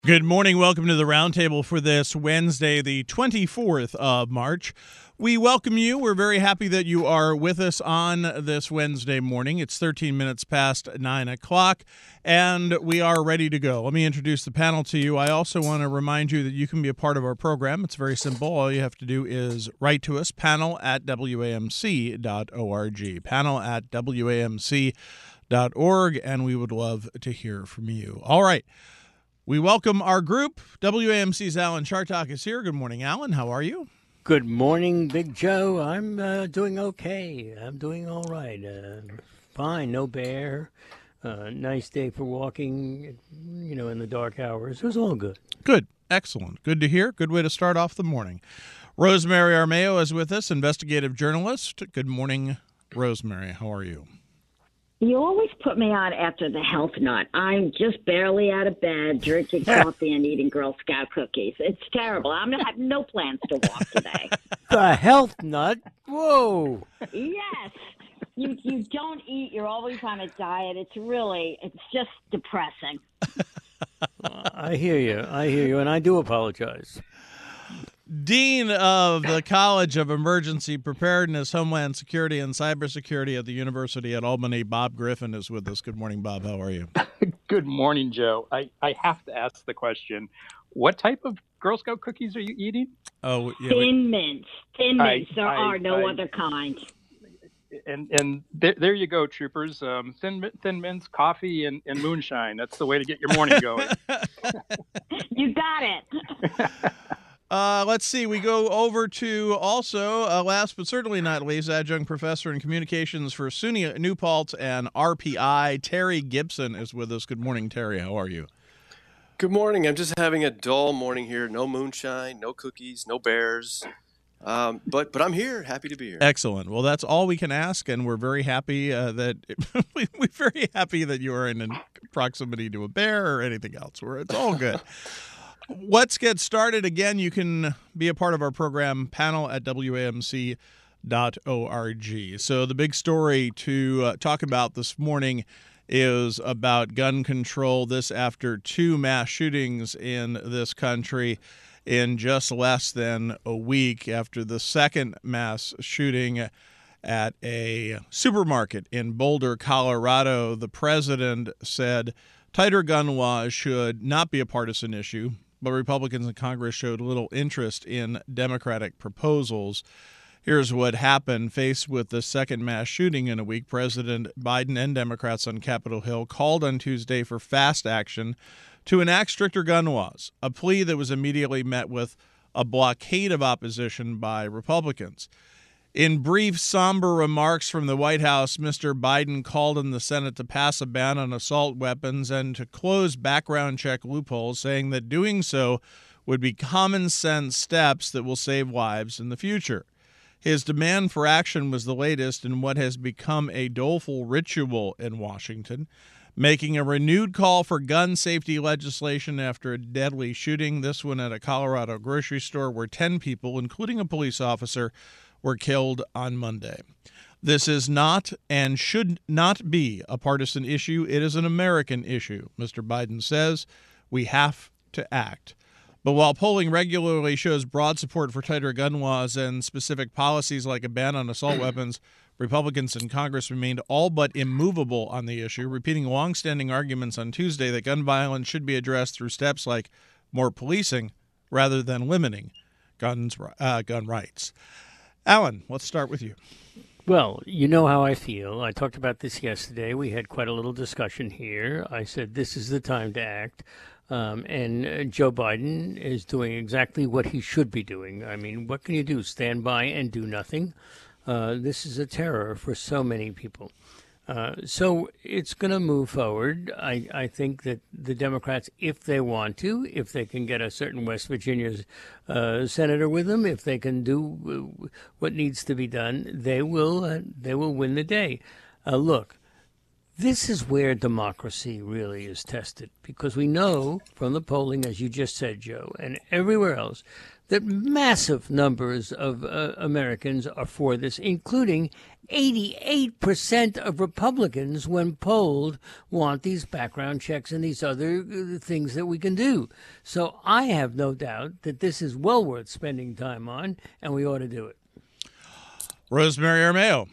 Good morning. Welcome to the Roundtable for this Wednesday, the 24th of March. We welcome you. We're very happy that you are with us on this Wednesday morning. It's 13 minutes past 9 o'clock, and we are ready to go. Let me introduce the panel to you. I also want to remind you that you can be a part of our program. It's very simple. All you have to do is write to us, panel@wamc.org, panel@wamc.org, and we would love to hear from you. All right. We welcome our group. WAMC's Alan Chartock is here. Good morning, Alan. How are you? Good morning, Big Joe. I'm doing okay. I'm doing all right. Fine, no bear. Nice day for walking, in the dark hours. It was all good. Good. Excellent. Good to hear. Good way to start off the morning. Rosemary Armao is with us, investigative journalist. Good morning, Rosemary. How are you? You always put me on after the health nut. I'm just barely out of bed, drinking coffee and eating Girl Scout cookies. It's terrible. I have no plans to walk today. The health nut? Whoa. Yes. You don't eat. You're always on a diet. It's just depressing. I hear you, and I do apologize. Dean of the College of Emergency Preparedness, Homeland Security, and Cybersecurity at the University at Albany, Bob Griffin is with us. Good morning, Bob. How are you? Good morning, Joe. I have to ask the question, what type of Girl Scout cookies are you eating? Oh, yeah, Thin mints. Thin mints. There are no other kind. And there you go, troopers. Thin mints, coffee, and moonshine. That's the way to get your morning going. You got it. Let's see. We go over to also, last but certainly not least, adjunct professor in communications for SUNY New Paltz and RPI, Terry Gibson is with us. Good morning, Terry. How are you? Good morning. I'm just having a dull morning here. No moonshine, no cookies, no bears. But I'm here. Happy to be here. Excellent. Well, that's all we can ask, and we're very happy that we're very happy that you are in proximity to a bear or anything else. It's all good. Let's get started. Again, you can be a part of our program, panel@wamc.org. So the big story to talk about this morning is about gun control. This after two mass shootings in this country in just less than a week, after the second mass shooting at a supermarket in Boulder, Colorado. The president said tighter gun laws should not be a partisan issue, but Republicans in Congress showed little interest in Democratic proposals. Here's what happened. Faced with the second mass shooting in a week, President Biden and Democrats on Capitol Hill called on Tuesday for fast action to enact stricter gun laws, a plea that was immediately met with a blockade of opposition by Republicans. In brief, somber remarks from the White House, Mr. Biden called on the Senate to pass a ban on assault weapons and to close background check loopholes, saying that doing so would be common sense steps that will save lives in the future. His demand for action was the latest in what has become a doleful ritual in Washington, making a renewed call for gun safety legislation after a deadly shooting, this one at a Colorado grocery store where 10 people, including a police officer, were killed on Monday. This is not and should not be a partisan issue. It is an American issue, Mr. Biden says. We have to act. But while polling regularly shows broad support for tighter gun laws and specific policies like a ban on assault weapons, Republicans in Congress remained all but immovable on the issue, repeating longstanding arguments on Tuesday that gun violence should be addressed through steps like more policing rather than limiting gun rights. Alan, let's start with you. Well, you know how I feel. I talked about this yesterday. We had quite a little discussion here. I said this is the time to act. And Joe Biden is doing exactly what he should be doing. I mean, what can you do? Stand by and do nothing? This is a terror for so many people. So it's going to move forward. I think that the Democrats, if they want to, if they can get a certain West Virginia senator with them, if they can do what needs to be done, they will win the day. Look, This is where democracy really is tested, because we know from the polling, as you just said, Joe, and everywhere else, that massive numbers of Americans are for this, including 88% of Republicans, when polled, want these background checks and these other things that we can do. So I have no doubt that this is well worth spending time on, and we ought to do it. Rosemary Armao.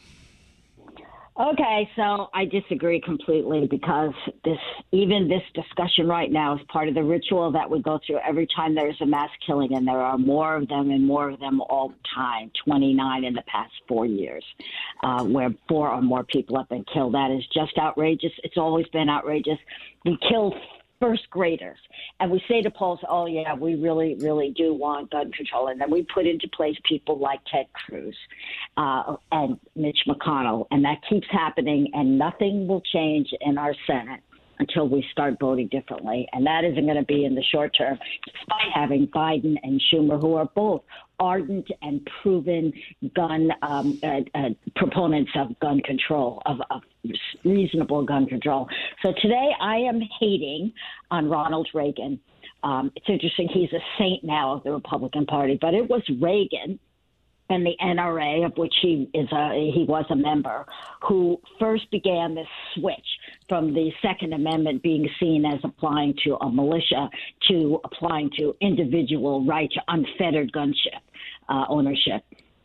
Okay, so I disagree completely, because even this discussion right now is part of the ritual that we go through every time there's a mass killing, and there are more of them and more of them all the time, 29 in the past 4 years, where 4 or more people have been killed. That is just outrageous. It's always been outrageous. We kill first graders, and we say to polls, oh, yeah, we really, really do want gun control. And then we put into place people like Ted Cruz and Mitch McConnell, and that keeps happening, and nothing will change in our Senate until we start voting differently. And that isn't going to be in the short term, despite having Biden and Schumer, who are both ardent and proven gun proponents of gun control, of reasonable gun control. So today I am hating on Ronald Reagan. It's interesting. He's a saint now of the Republican Party, but it was Reagan and the NRA, of which he was a member, who first began this switch from the Second Amendment being seen as applying to a militia to applying to individual right to unfettered gun ownership.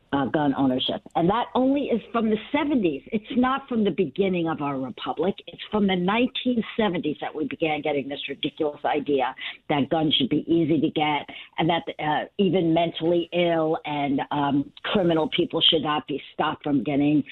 And that only is from the 70s. It's not from the beginning of our republic. It's from the 1970s that we began getting this ridiculous idea that guns should be easy to get, and that even mentally ill and criminal people should not be stopped from getting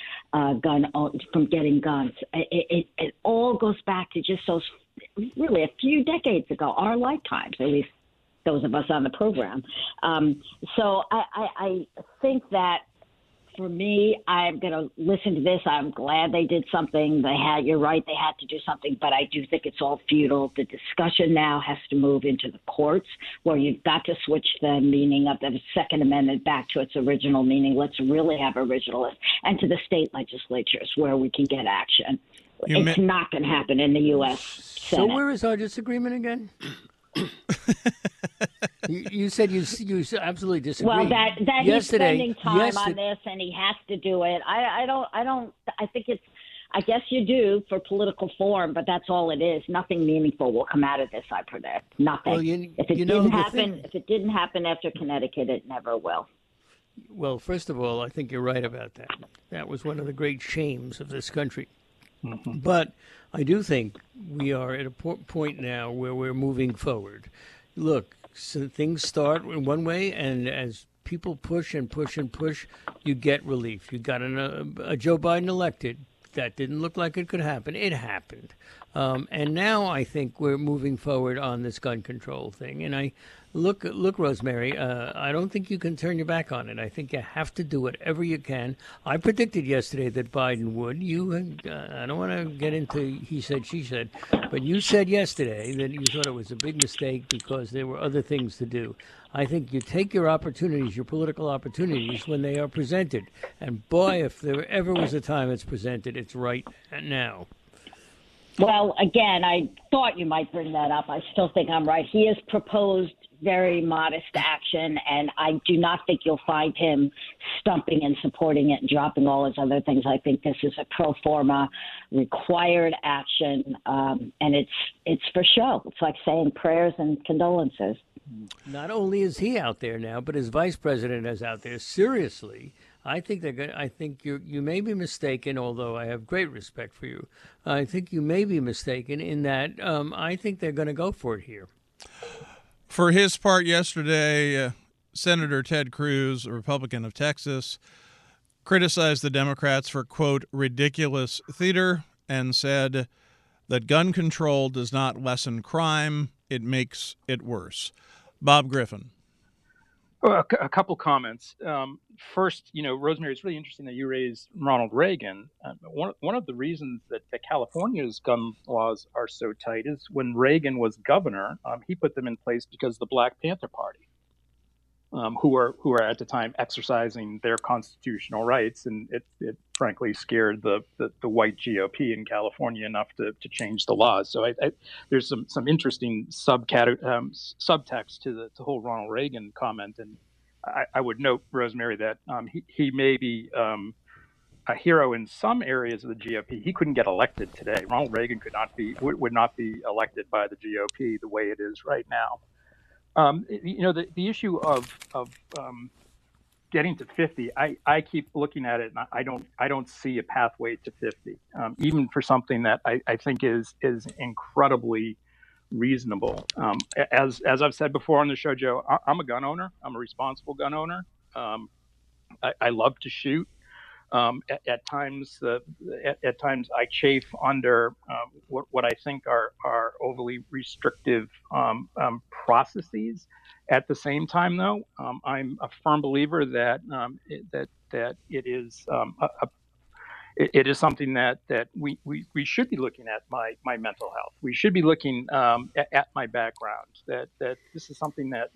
guns. It all goes back to just those really a few decades ago, our lifetimes, at least those of us on the program. So I think that for me, I'm going to listen to this. I'm glad they did something. You're right, they had to do something, but I do think it's all futile. The discussion now has to move into the courts, where you've got to switch the meaning of the Second Amendment back to its original meaning. Let's really have originalists, and to the state legislatures where we can get action. It's not going to happen in the U.S. Senate. So where is our disagreement again? You said you absolutely disagree. Well, that he's spending time on this and he has to do it. I think it's, I guess you do for political form, but that's all it is. Nothing meaningful will come out of this, I predict. Nothing. Well, if it didn't happen after Connecticut, it never will. Well, first of all, I think you're right about that. That was one of the great shames of this country. Mm-hmm. But I do think we are at a point now where we're moving forward. Look, so things start in one way, and as people push and push and push, you get relief. You got a Joe Biden elected. That didn't look like it could happen. It happened. And now I think we're moving forward on this gun control thing. And I look, Rosemary, I don't think you can turn your back on it. I think you have to do whatever you can. I predicted yesterday that Biden would. I don't want to get into he said, she said, but you said yesterday that you thought it was a big mistake because there were other things to do. I think you take your opportunities, your political opportunities, when they are presented. And boy, if there ever was a time it's presented, it's right now. Well, again, I thought you might bring that up. I still think I'm right. He has proposed very modest action, and I do not think you'll find him stumping and supporting it and dropping all his other things. I think this is a pro forma required action, and it's for show. It's like saying prayers and condolences. Not only is he out there now, but his vice president is out there. Seriously, I think they're good. I think you may be mistaken, although I have great respect for you. I think you may be mistaken in that I think they're going to go for it here. For his part yesterday, Senator Ted Cruz, a Republican of Texas, criticized the Democrats for, quote, ridiculous theater, and said that gun control does not lessen crime, it makes it worse. Bob Griffin. Well, a couple comments. First, Rosemary, it's really interesting that you raised Ronald Reagan. One of the reasons that California's gun laws are so tight is when Reagan was governor, he put them in place because of the Black Panther Party. who were at the time exercising their constitutional rights, and it frankly scared the white GOP in California enough to change the laws. So there's some interesting subtext to the whole Ronald Reagan comment, and I would note, Rosemary, that he may be a hero in some areas of the GOP. He couldn't get elected today. Ronald Reagan would not be elected by the GOP the way it is right now. The issue of getting to 50, I keep looking at it, and I don't see a pathway to 50, even for something that I think is incredibly reasonable. As I've said before on the show, Joe, I'm a gun owner. I'm a responsible gun owner. I love to shoot. At times I chafe under what I think are overly restrictive processes. At the same time, though, I'm a firm believer that it is it is something that we should be looking at my mental health. We should be looking at my background. That this is something that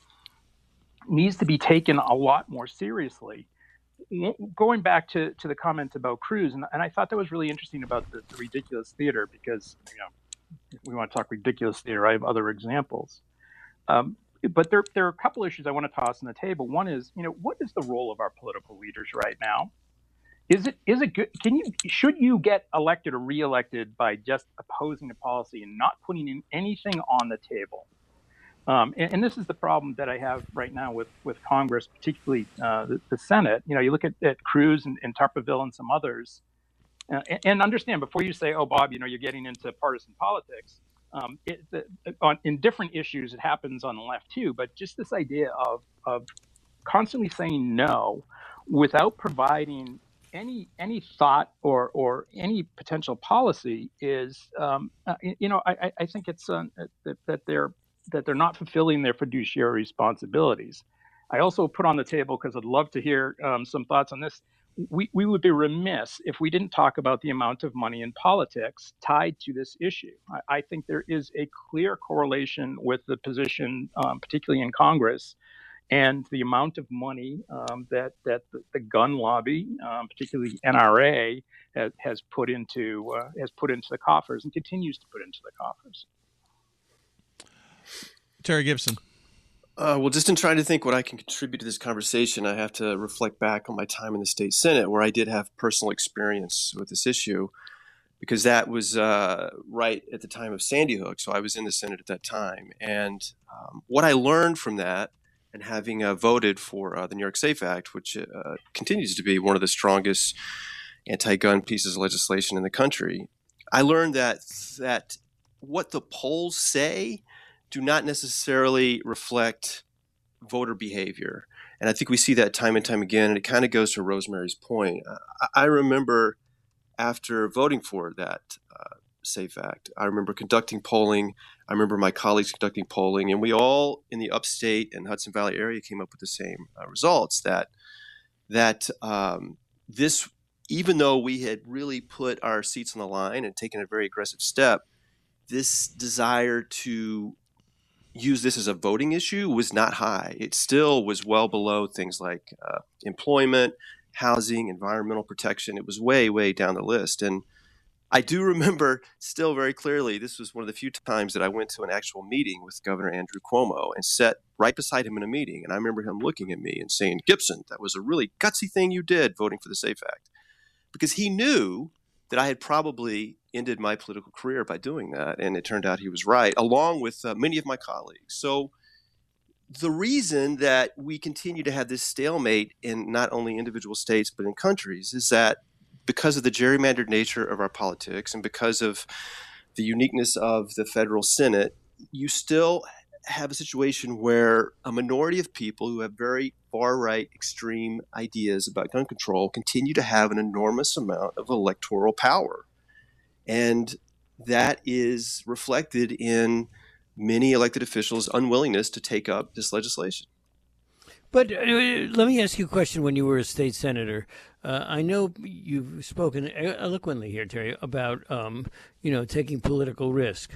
needs to be taken a lot more seriously. Going back to the comment about Cruz, and I thought that was really interesting about the ridiculous theater, because if we want to talk ridiculous theater, I have other examples. But there are a couple issues I want to toss on the table. One is, what is the role of our political leaders right now? Is it good? Should you get elected or reelected by just opposing a policy and not putting in anything on the table? And this is the problem that I have right now with Congress, particularly the Senate. You look at Cruz and Tarperville and some others, and understand before you say, "Oh, Bob, you're getting into partisan politics." In different issues, it happens on the left too. But just this idea of constantly saying no without providing any thought or any potential policy is, I think it's that they're not fulfilling their fiduciary responsibilities. I also put on the table, because I'd love to hear some thoughts on this. We would be remiss if we didn't talk about the amount of money in politics tied to this issue. I think there is a clear correlation with the position, particularly in Congress, and the amount of money that the gun lobby, particularly NRA, has put into the coffers and continues to put into the coffers. Terry Gibson. Well, just in trying to think what I can contribute to this conversation, I have to reflect back on my time in the state Senate, where I did have personal experience with this issue, because that was right at the time of Sandy Hook. So I was in the Senate at that time. And what I learned from that, and having voted for the New York SAFE Act, which continues to be one of the strongest anti-gun pieces of legislation in the country, I learned that what the polls say do not necessarily reflect voter behavior. And I think we see that time and time again, and it kind of goes to Rosemary's point. I remember after voting for that SAFE Act, I remember conducting polling. I remember my colleagues conducting polling, and we all in the upstate and Hudson Valley area came up with the same results, that this, even though we had really put our seats on the line and taken a very aggressive step, this desire to use this as a voting issue was not high. It still was well below things like employment, housing, environmental protection. It was way, way down the list. And I do remember still very clearly, this was one of the few times that I went to an actual meeting with Governor Andrew Cuomo and sat right beside him in a meeting. And I remember him looking at me and saying, "Gibson, that was a really gutsy thing you did, voting for the SAFE Act." Because he knew that I had probably ended my political career by doing that. And it turned out he was right, along with many of my colleagues. So the reason that we continue to have this stalemate in not only individual states, but in countries, is that because of the gerrymandered nature of our politics and because of the uniqueness of the federal Senate, you still have a situation where a minority of people who have very far-right extreme ideas about gun control continue to have an enormous amount of electoral power. And that is reflected in many elected officials' unwillingness to take up this legislation. But let me ask you a question. When you were a state senator, I know you've spoken eloquently here, Terry, about taking political risk.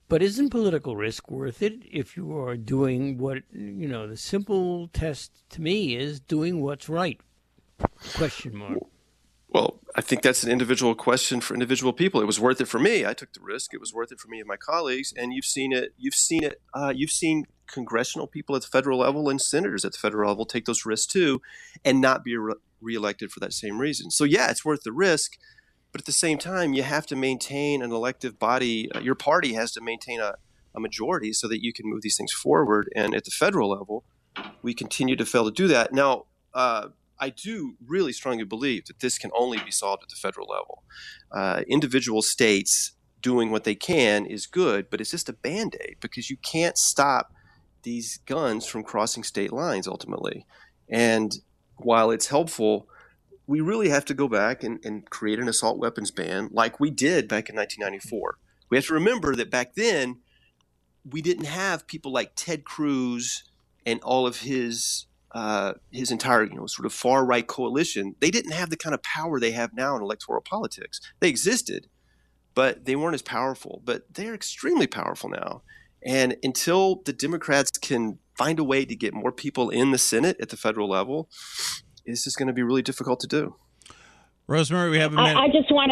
But isn't political risk worth it if you are doing what, the simple test to me is doing what's right? Question mark. Well, I think that's an individual question for individual people. It was worth it for me. I took the risk. It was worth it for me and my colleagues. And you've seen it. You've seen congressional people at the federal level and senators at the federal level take those risks too, and not be reelected for that same reason. So yeah, it's worth the risk. But at the same time, you have to maintain an elective body. Your party has to maintain a majority so that you can move these things forward. And at the federal level, we continue to fail to do that. Now, I do really strongly believe that this can only be solved at the federal level. Individual states doing what they can is good, but it's just a Band-Aid because you can't stop these guns from crossing state lines ultimately. And while it's helpful, we really have to go back and create an assault weapons ban like we did back in 1994. We have to remember that back then, we didn't have people like Ted Cruz and all of his entire, sort of far-right coalition. They didn't have the kind of power they have now in electoral politics. They existed, but they weren't as powerful. But they're extremely powerful now. And until the Democrats can find a way to get more people in the Senate at the federal level, this is going to be really difficult to do. Rosemary, we have a minute. I just want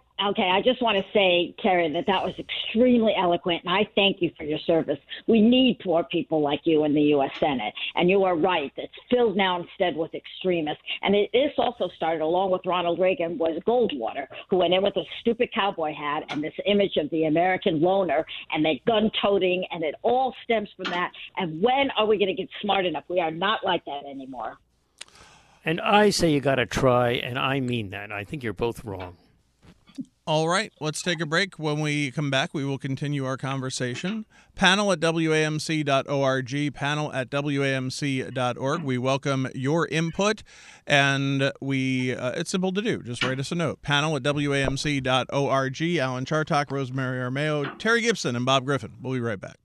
to say, Terry, that was extremely eloquent, and I thank you for your service. We need poor people like you in the U.S. Senate, and you are right. It's filled now instead with extremists. And this also started, along with Ronald Reagan, was Goldwater, who went in with a stupid cowboy hat and this image of the American loner and the gun-toting, and it all stems from that. And when are we going to get smart enough? We are not like that anymore. And I say you got to try, and I mean that. I think you're both wrong. All right, let's take a break. When we come back, we will continue our conversation. Panel at WAMC.org, panel at WAMC.org. We welcome your input, and it's simple to do. Just write us a note. Panel at WAMC.org. Alan Chartock, Rosemary Armao, Terry Gibson, and Bob Griffin. We'll be right back.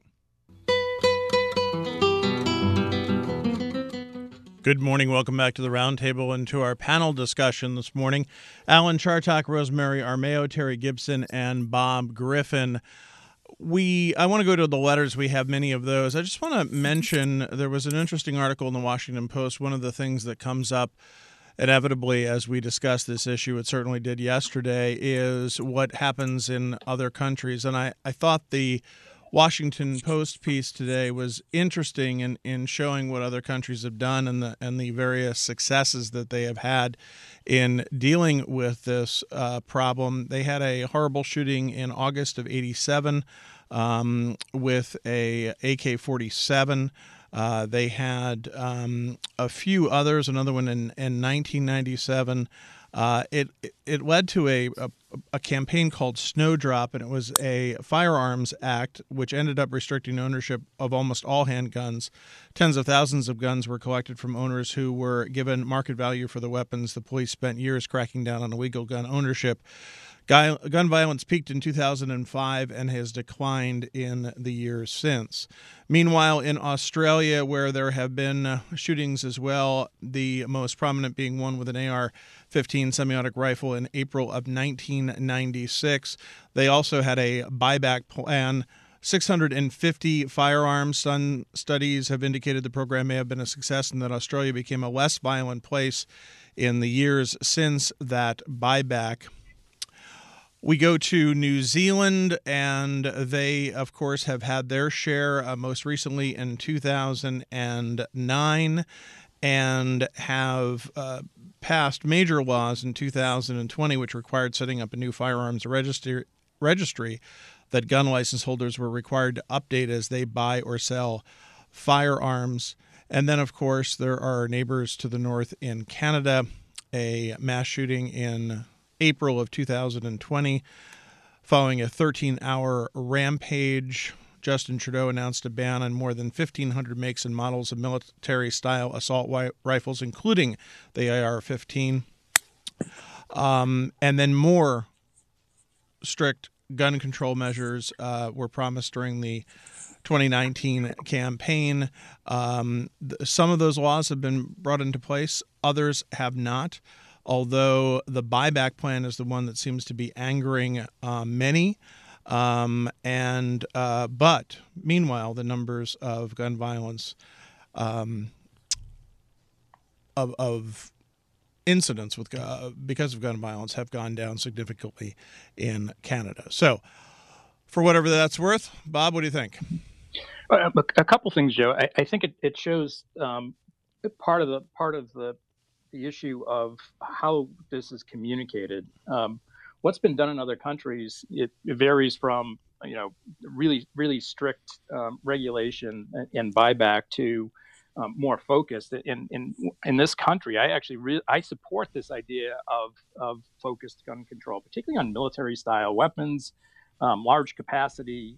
Good morning. Welcome back to the Roundtable and to our panel discussion this morning. Alan Chartock, Rosemary Armao, Terry Gibson, and Bob Griffin. I want to go to the letters. We have many of those. I just want to mention there was an interesting article in the Washington Post. One of the things that comes up inevitably as we discuss this issue, it certainly did yesterday, is what happens in other countries. And I thought the Washington Post piece today was interesting in showing what other countries have done and the various successes that they have had in dealing with this problem. They had a horrible shooting in August of '87 with a AK-47. They had a few others, another one in 1997. It led to a campaign called Snowdrop, and it was a firearms act which ended up restricting ownership of almost all handguns. Tens of thousands of guns were collected from owners who were given market value for the weapons. The police spent years cracking down on illegal gun ownership. Gun violence peaked in 2005 and has declined in the years since. Meanwhile, in Australia, where there have been shootings as well, the most prominent being one with an AR-15 semi-automatic rifle in April of 1996. They also had a buyback plan. 650 firearms. Some studies have indicated the program may have been a success and that Australia became a less violent place in the years since that buyback. We go to New Zealand, and they, of course, have had their share most recently in 2009 and have passed major laws in 2020 which required setting up a new firearms registry that gun license holders were required to update as they buy or sell firearms. And then, of course, there are our neighbors to the north in Canada, a mass shooting in April of 2020. Following a 13-hour rampage, Justin Trudeau announced a ban on more than 1,500 makes and models of military-style assault rifles, including the AR-15. And then more strict gun control measures were promised during the 2019 campaign. Some of those laws have been brought into place. Others have not. Although the buyback plan is the one that seems to be angering many. But meanwhile, the numbers of gun violence, of incidents with because of gun violence, have gone down significantly in Canada. So, for whatever that's worth, Bob, what do you think? A couple things, Joe. I think it shows part of the issue of how this is communicated. What's been done in other countries, it varies from really strict regulation and buyback to more focused. In this country, I support this idea of focused gun control, particularly on military style weapons, large capacity.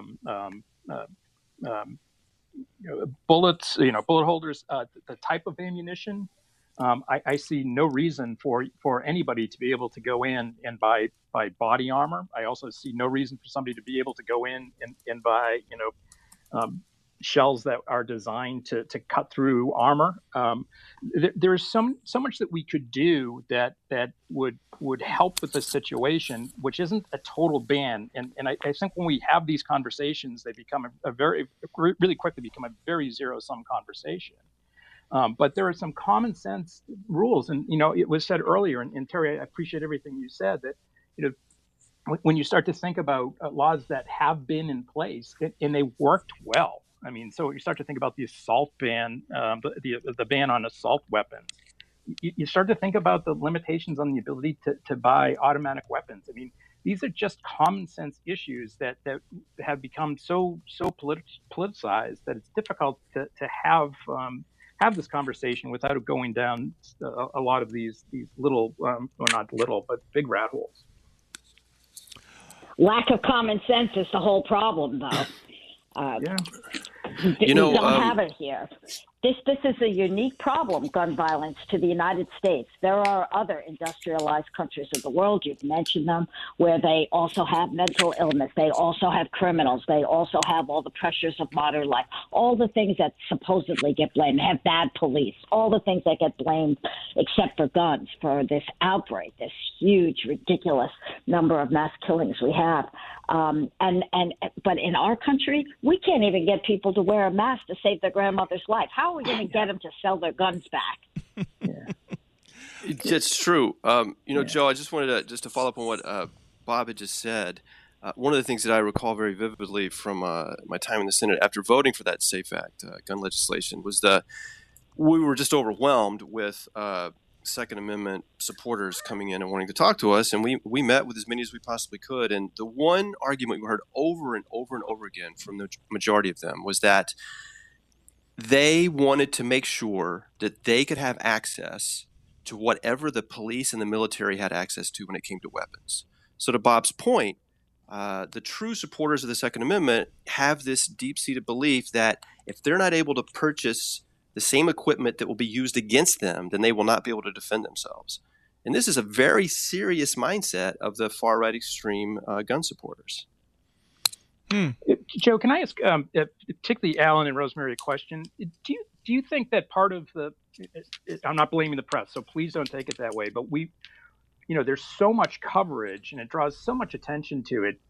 Bullets, bullet holders, the type of ammunition. I see no reason for anybody to be able to go in and buy body armor. I also see no reason for somebody to be able to go in and buy, shells that are designed to cut through armor. There's so much that we could do that would help with the situation, which isn't a total ban. And I think when we have these conversations, they become really quickly become a very zero-sum conversation. But there are some common sense rules, and it was said earlier, and Terry, I appreciate everything you said, that when you start to think about laws that have been in place and they worked well. I mean, so you start to think about the assault ban, the ban on assault weapons. You start to think about the limitations on the ability to buy automatic weapons. I mean, these are just common sense issues that have become so politicized that it's difficult to have this conversation without going down a lot of these little, or not little, but big rat holes. Lack of common sense is the whole problem, though. Yeah. We don't have it here. This is a unique problem, gun violence, to the United States. There are other industrialized countries of the world, you've mentioned them, where they also have mental illness. They also have criminals. They also have all the pressures of modern life, all the things that supposedly get blamed. They have bad police, all the things that get blamed except for guns for this outbreak, this huge, ridiculous number of mass killings we have. But in our country, we can't even get people to wear a mask to save their grandmother's life. How are we going to get them to sell their guns back? It's true. Joe, I just wanted to follow up on what Bob had just said. One of the things that I recall very vividly from my time in the Senate after voting for that SAFE Act gun legislation was we were just overwhelmed with Second Amendment supporters coming in and wanting to talk to us, and we met with as many as we possibly could. And the one argument we heard over and over and over again from the majority of them was that they wanted to make sure that they could have access to whatever the police and the military had access to when it came to weapons. So to Bob's point, the true supporters of the Second Amendment have this deep-seated belief that if they're not able to purchase the same equipment that will be used against them, then they will not be able to defend themselves. And this is a very serious mindset of the far-right extreme gun supporters. Joe, can I ask, particularly Alan and Rosemary, a question? Do you think that part of I'm not blaming the press, so please don't take it that way, but there's so much coverage and it draws so much attention to it.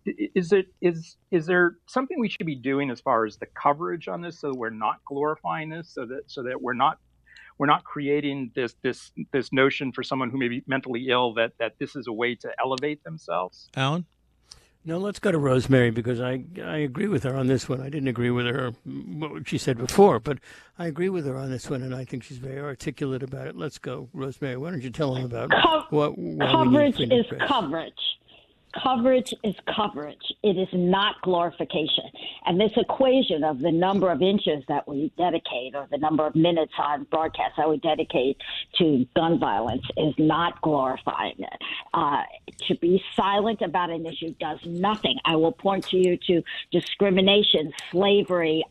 Is there something we should be doing as far as the coverage on this, so that we're not glorifying this, so that we're not creating this notion for someone who may be mentally ill that this is a way to elevate themselves? Alan? No, let's go to Rosemary, because I agree with her on this one. I didn't agree with her what she said before, but I agree with her on this one, and I think she's very articulate about it. Let's go, Rosemary. Why don't you tell them about coverage is coverage. Coverage is coverage. It is not glorification. And this equation of the number of inches that we dedicate or the number of minutes on broadcast that we dedicate to gun violence is not glorifying it. To be silent about an issue does nothing. I will point to you to discrimination, slavery,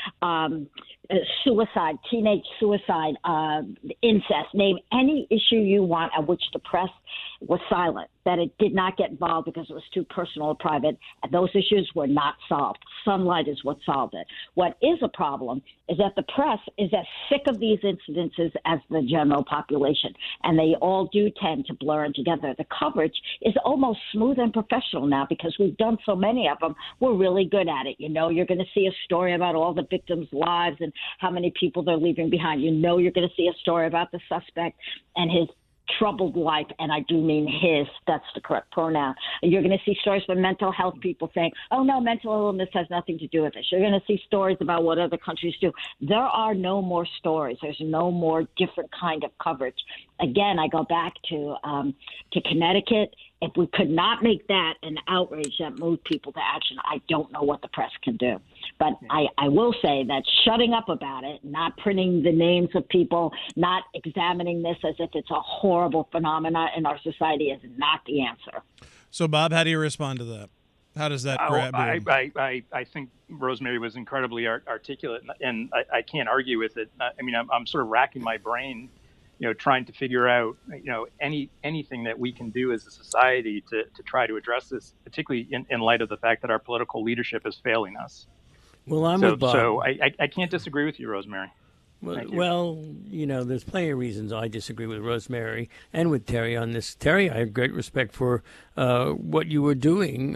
suicide, teenage suicide, incest, name any issue you want at which the press was silent, that it did not get involved because it was too personal or private, and those issues were not solved. Sunlight is what solved it. What is a problem is that the press is as sick of these incidences as the general population, and they all do tend to blur in together. The coverage is almost smooth and professional now because we've done so many of them. We're really good at it. You know, you're going to see a story about all the victims' lives and how many people they're leaving behind. You know, you're going to see a story about the suspect and his troubled life, and I do mean his, that's the correct pronoun. You're going to see stories from mental health people saying, oh, no, mental illness has nothing to do with this. You're going to see stories about what other countries do. There are no more stories. There's no more different kind of coverage. Again, I go back to Connecticut. If we could not make that an outrage that moved people to action, I don't know what the press can do. But I will say that shutting up about it, not printing the names of people, not examining this as if it's a horrible phenomena in our society is not the answer. So, Bob, how do you respond to that? How does that grab you? I think Rosemary was incredibly articulate, and I can't argue with it. I mean, I'm sort of racking my brain, trying to figure out, anything that we can do as a society to try to address this, particularly in light of the fact that our political leadership is failing us. Well, I'm so, with Bob. So I can't disagree with you, Rosemary. Well, there's plenty of reasons I disagree with Rosemary and with Terry on this. Terry, I have great respect for what you were doing,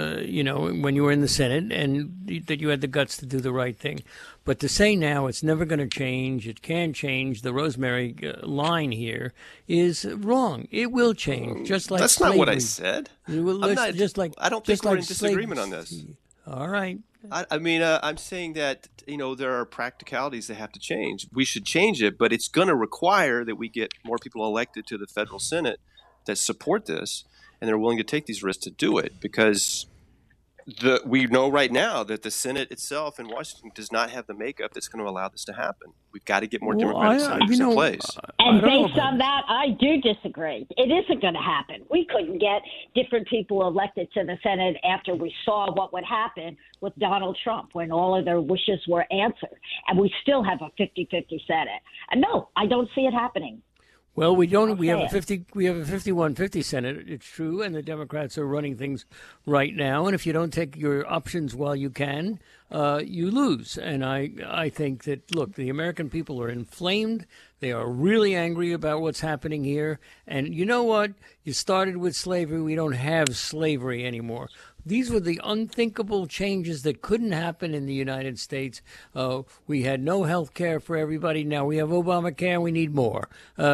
when you were in the Senate, and that you had the guts to do the right thing. But to say now it's never going to change, it can change, the Rosemary line here is wrong. It will change, just like That's slavery. not what I said. I don't think we're in disagreement on this. All right. I'm saying that, there are practicalities that have to change. We should change it, but it's going to require that we get more people elected to the federal Senate that support this and they're willing to take these risks to do it, because we know right now that the Senate itself in Washington does not have the makeup that's going to allow this to happen. We've got to get more Democratic senators in place. And based on that, I do disagree. It isn't going to happen. We couldn't get different people elected to the Senate after we saw what would happen with Donald Trump when all of their wishes were answered. And we still have a 50-50 Senate. And no, I don't see it happening. Well, we don't. We have a 51-50 Senate. It's true, and the Democrats are running things right now. And if you don't take your options while you can, you lose. And I think that, look, the American people are inflamed. They are really angry about what's happening here. And you know what? You started with slavery. We don't have slavery anymore. These were the unthinkable changes that couldn't happen in the United States. We had no health care for everybody. Now we have Obamacare, and we need more.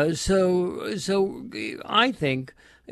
So I think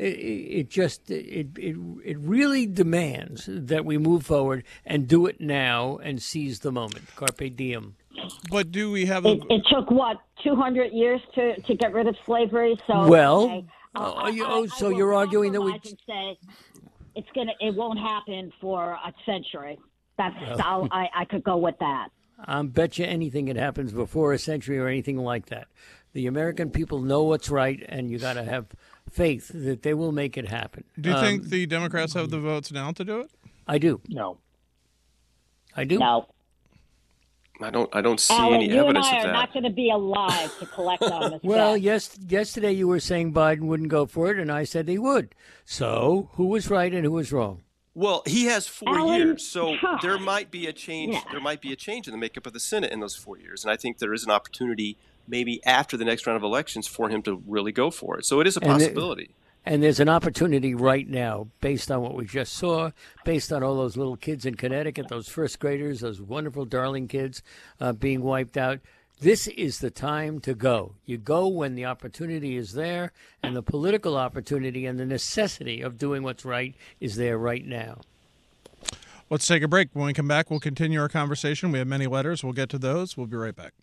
it really demands that we move forward and do it now and seize the moment. Carpe diem. But do we have It took, 200 years to get rid of slavery? So well, okay. So you're arguing that we... It won't happen for a century. I could go with that. I bet you anything it happens before a century or anything like that. The American people know what's right, and you got to have faith that they will make it happen. Do you think the Democrats have the votes now to do it? I do. No. I do. No. I don't see Alan, any evidence of that. You and I are not going to be alive to collect on this. Well, yesterday you were saying Biden wouldn't go for it, and I said he would. So who was right and who was wrong? Well, he has 4 Alan, years, so there might be a change. Yeah. There might be a change in the makeup of the Senate in those 4 years, and I think there is an opportunity maybe after the next round of elections for him to really go for it. So it is a possibility. And there's an opportunity right now, based on what we just saw, based on all those little kids in Connecticut, those first graders, those wonderful, darling kids being wiped out. This is the time to go. You go when the opportunity is there, and the political opportunity and the necessity of doing what's right is there right now. Let's take a break. When we come back, we'll continue our conversation. We have many letters. We'll get to those. We'll be right back.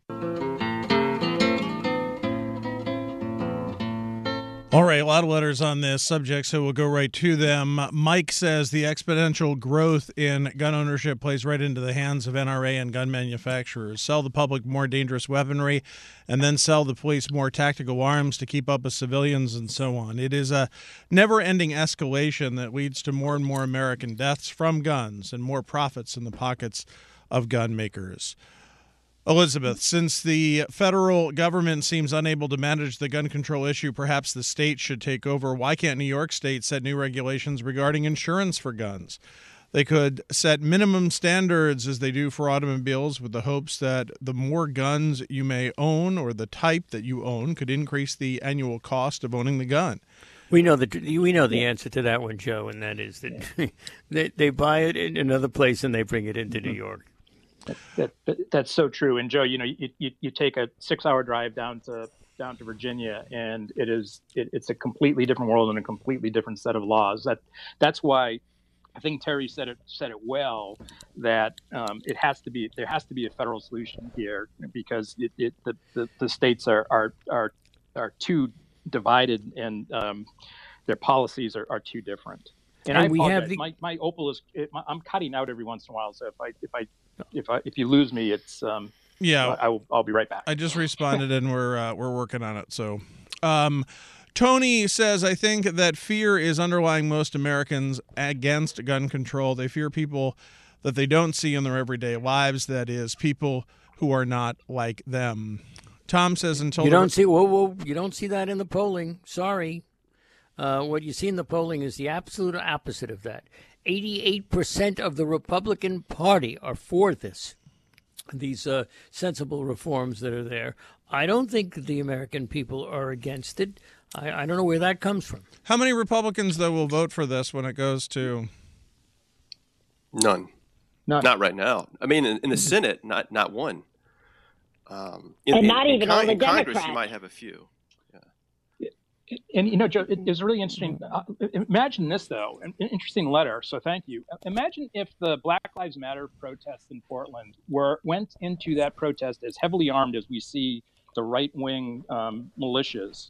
All right, a lot of letters on this subject, so we'll go right to them. Mike says the exponential growth in gun ownership plays right into the hands of NRA and gun manufacturers. Sell the public more dangerous weaponry and then sell the police more tactical arms to keep up with civilians and so on. It is a never-ending escalation that leads to more and more American deaths from guns and more profits in the pockets of gun makers. Elizabeth, since the federal government seems unable to manage the gun control issue, perhaps the state should take over. Why can't New York State set new regulations regarding insurance for guns? They could set minimum standards as they do for automobiles, with the hopes that the more guns you may own or the type that you own could increase the annual cost of owning the gun. We know the answer to that one, Joe, and that is that they buy it in another place and they bring it into New York. That's so true. And Joe, you take a 6-hour drive down to Virginia, and it's a completely different world and a completely different set of laws. That's why I think Terry said it well, that there has to be a federal solution here, because the states are too divided, and their policies are too different. And we have my Opal is I'm cutting out every once in a while, so if you lose me, it's I'll be right back. I just responded and we're working on it. So Tony says, I think that fear is underlying most Americans against gun control. They fear people that they don't see in their everyday lives, that is, people who are not like them. Tom says, until you don't see that in the polling. Sorry. What you see in the polling is the absolute opposite of that. 88% of the Republican Party are for these sensible reforms that are there. I don't think the American people are against it. I don't know where that comes from. How many Republicans, though, will vote for this when it goes to? None. Not right now. I mean, in the Senate, not one. Not even all the Democrats. Congress, you might have a few. And, Joe, it is really interesting. Imagine this, though, an interesting letter. So thank you. Imagine if the Black Lives Matter protests in Portland went into that protest as heavily armed as we see the right-wing militias.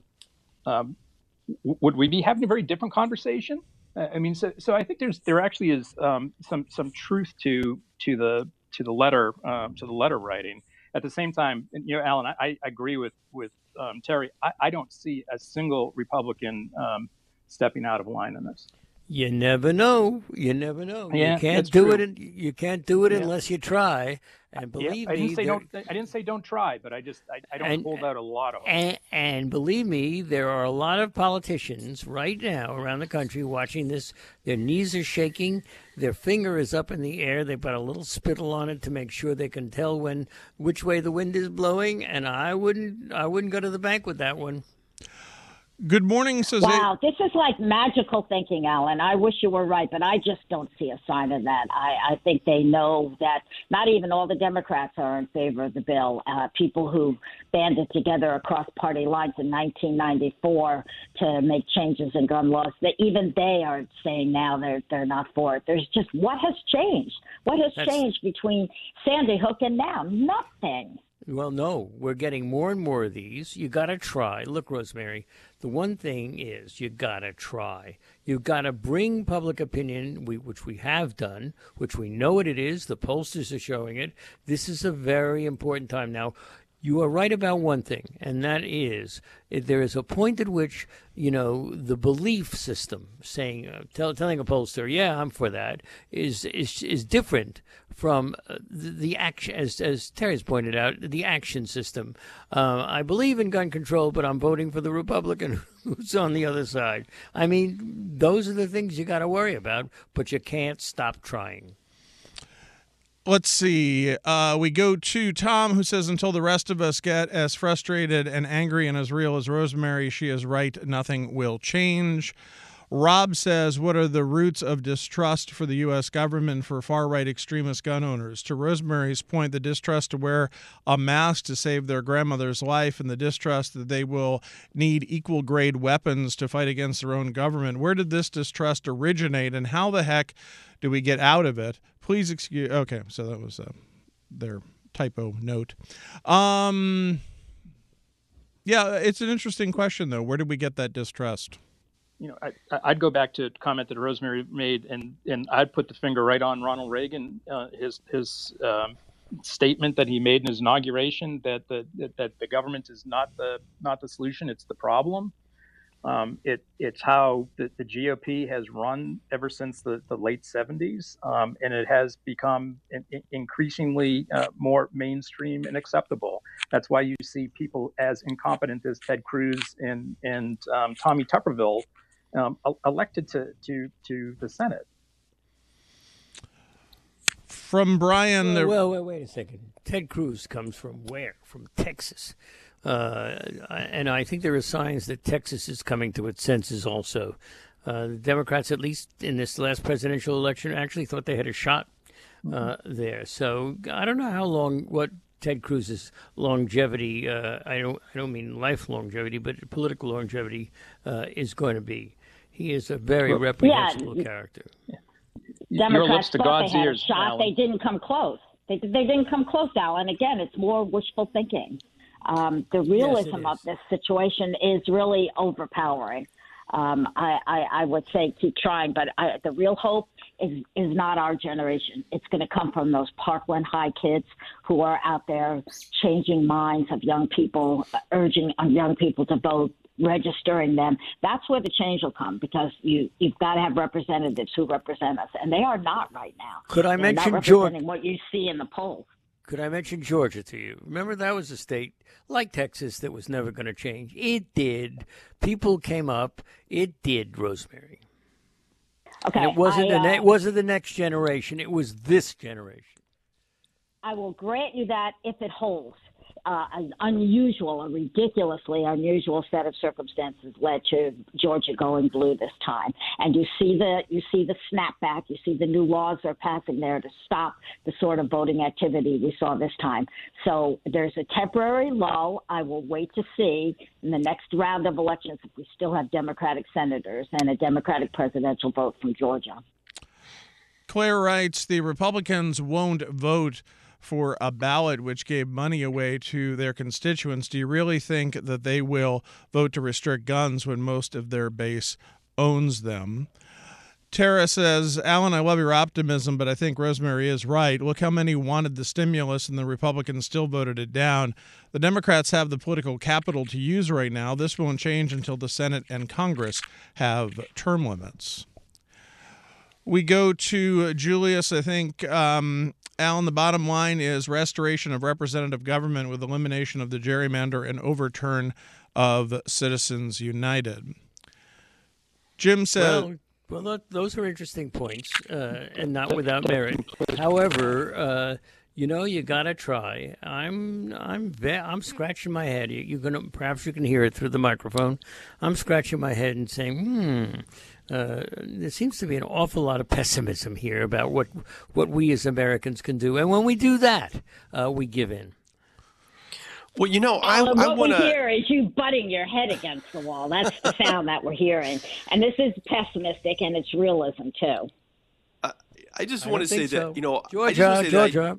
Would we be having a very different conversation? I mean, so I think there actually is some truth to the letter writing. At the same time, Alan, I agree with Terry. I don't see a single Republican stepping out of line in this. You never know. Yeah, you can't do it. You can't do it unless you try. And believe me, I didn't say don't try, but I don't hold out a lot of hope. And believe me, there are a lot of politicians right now around the country watching this. Their knees are shaking. Their finger is up in the air. They've got a little spittle on it to make sure they can tell which way the wind is blowing. And I wouldn't go to the bank with that one. Good morning, says Wow, this is like magical thinking, Alan. I wish you were right, but I just don't see a sign of that. I think they know that not even all the Democrats are in favor of the bill. People who banded together across party lines in 1994 to make changes in gun laws, even they are saying now they're not for it. There's just, what has changed? What has changed between Sandy Hook and now? Nothing. Well, no, we're getting more and more of these. You got to try. Look, Rosemary, the one thing is you got to try. You got to bring public opinion, which we have done, which we know what it is. The pollsters are showing it. This is a very important time now. You are right about one thing, and that is there is a point at which, the belief system saying, telling a pollster, yeah, I'm for that, is different from the action, as Terry's pointed out, the action system. I believe in gun control, but I'm voting for the Republican who's on the other side. I mean, those are the things you got to worry about, but you can't stop trying. Let's see. We go to Tom, who says, until the rest of us get as frustrated and angry and as real as Rosemary, she is right, nothing will change. Rob says, what are the roots of distrust for the U.S. government for far-right extremist gun owners? To Rosemary's point, the distrust to wear a mask to save their grandmother's life and the distrust that they will need equal-grade weapons to fight against their own government. Where did this distrust originate, and how the heck do we get out of it? Please excuse. Okay, so that was their typo note. Yeah, it's an interesting question, though. Where did we get that distrust? I'd go back to a comment that Rosemary made, and I'd put the finger right on Ronald Reagan, his statement that he made in his inauguration that the government is not the solution, it's the problem. It's how the GOP has run ever since the late 70s, and it has become increasingly more mainstream and acceptable. That's why you see people as incompetent as Ted Cruz and Tommy Tuberville elected to the Senate. From Brian. Well, wait a second. Ted Cruz comes from where? From Texas. And I think there are signs that Texas is coming to its senses also. The Democrats, at least in this last presidential election, actually thought they had a shot there. So I don't know what Ted Cruz's longevity, I don't mean life longevity, but political longevity is going to be. He is a very reprehensible character. Democrats thought they had a shot. Alan. They didn't come close. They didn't come close, Alan. Again, it's more wishful thinking. The realism of this situation is really overpowering. I would say keep trying, but the real hope is not our generation. It's going to come from those Parkland High kids who are out there changing minds of young people, urging young people to vote, registering them. That's where the change will come, because you've got to have representatives who represent us, and they are not right now. Could I mention not representing what you see in the polls? Could I mention Georgia to you? Remember, that was a state like Texas that was never going to change. It did. People came up. It did, Rosemary. Okay. And it wasn't the next generation. It was this generation. I will grant you that if it holds. An unusual, a ridiculously unusual set of circumstances led to Georgia going blue this time. And you see the snapback. You see the new laws they're passing there to stop the sort of voting activity we saw this time. So there's a temporary lull. I will wait to see in the next round of elections if we still have Democratic senators and a Democratic presidential vote from Georgia. Claire writes, the Republicans won't vote for a ballot which gave money away to their constituents. Do you really think that they will vote to restrict guns when most of their base owns them? Tara says, Alan, I love your optimism, but I think Rosemary is right. Look how many wanted the stimulus and the Republicans still voted it down. The Democrats have the political capital to use right now. This won't change until the Senate and Congress have term limits. We go to Julius. I think, Alan, the bottom line is restoration of representative government with elimination of the gerrymander and overturn of Citizens United. Jim said... Well, those are interesting points, and not without merit. However, you got to try. I'm scratching my head. Perhaps you can hear it through the microphone. I'm scratching my head and saying, there seems to be an awful lot of pessimism here about what we as Americans can do. And when we do that, we give in. Well, I want to... What we hear is you butting your head against the wall. That's the sound that we're hearing. And this is pessimistic, and it's realism, too. I just want to say that, Georgia.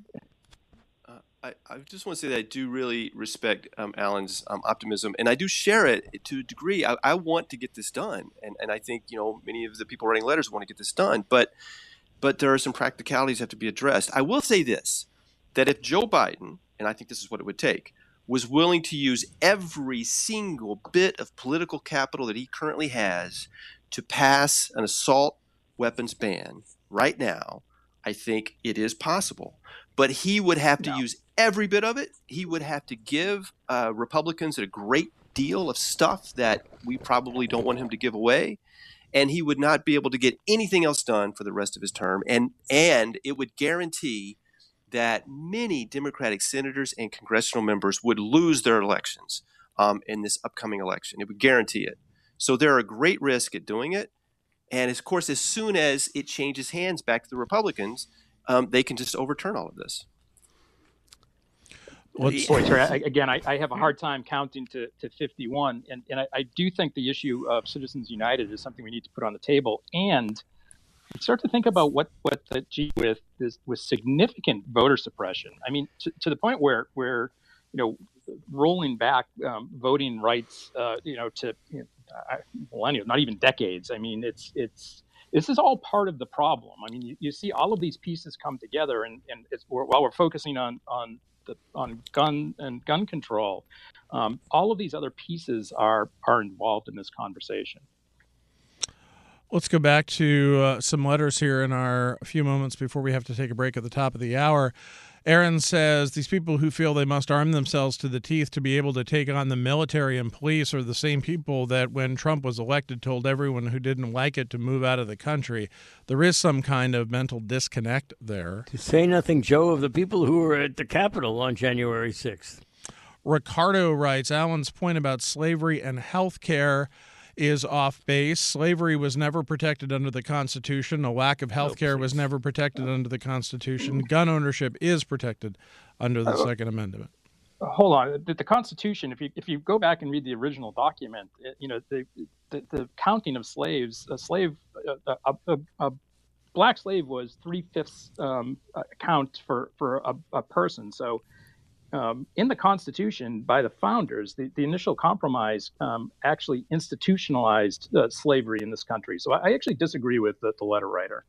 I just want to say that I do really respect Alan's optimism, and I do share it to a degree. I want to get this done, and I think many of the people writing letters want to get this done, but there are some practicalities that have to be addressed. I will say this, that if Joe Biden, and I think this is what it would take, was willing to use every single bit of political capital that he currently has to pass an assault weapons ban right now, I think it is possible. But he would have to use every bit of it. He would have to give Republicans a great deal of stuff that we probably don't want him to give away. And he would not be able to get anything else done for the rest of his term. And it would guarantee that many Democratic senators and congressional members would lose their elections in this upcoming election. It would guarantee it. So there are a great risk at doing it. And, of course, as soon as it changes hands back to the Republicans, they can just overturn all of this. Boy, Terry, again, I have a hard time counting to 51. And I do think the issue of Citizens United is something we need to put on the table. And start to think about what the G with significant voter suppression. I mean, to the point where rolling back voting rights, to millennia, not even decades. I mean, this is all part of the problem. I mean, you see all of these pieces come together, and while we're focusing on gun and gun control. All of these other pieces are involved in this conversation. Let's go back to some letters here in our few moments before we have to take a break at the top of the hour. Aaron says these people who feel they must arm themselves to the teeth to be able to take on the military and police are the same people that when Trump was elected told everyone who didn't like it to move out of the country. There is some kind of mental disconnect there. To say nothing, Joe, of the people who were at the Capitol on January 6th. Ricardo writes, Alan's point about slavery and health care is off base. Slavery was never protected under the Constitution. A lack of health care was never protected under the Constitution. Gun ownership is protected under the Second Amendment. Hold on. The Constitution, if you go back and read the original document, the counting of slaves, a black slave was 3/5 count for a person. So in the Constitution, by the founders, the initial compromise actually institutionalized slavery in this country. So I actually disagree with the letter writer.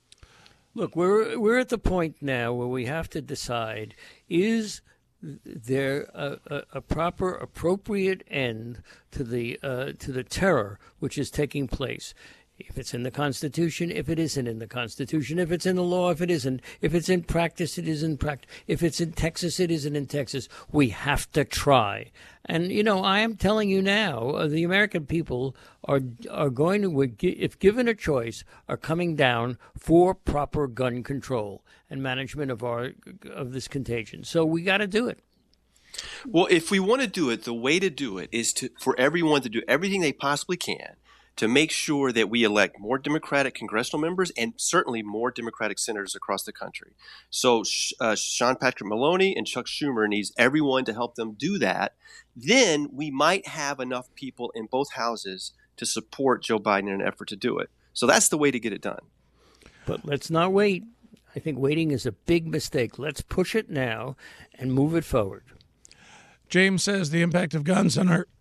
Look, we're at the point now where we have to decide: is there a proper, appropriate end to the terror which is taking place? If it's in the Constitution, if it isn't in the Constitution, if it's in the law, if it isn't, if it's in practice, it isn't practice, if it's in Texas, it isn't in Texas. We have to try. And, I am telling you now, the American people are going to, if given a choice, are coming down for proper gun control and management of this contagion. So we got to do it. Well, if we want to do it, the way to do it is for everyone to do everything they possibly can to make sure that we elect more Democratic congressional members and certainly more Democratic senators across the country. So Sean Patrick Maloney and Chuck Schumer needs everyone to help them do that. Then we might have enough people in both houses to support Joe Biden in an effort to do it. So that's the way to get it done. But let's not wait. I think waiting is a big mistake. Let's push it now and move it forward. James says the impact of guns on our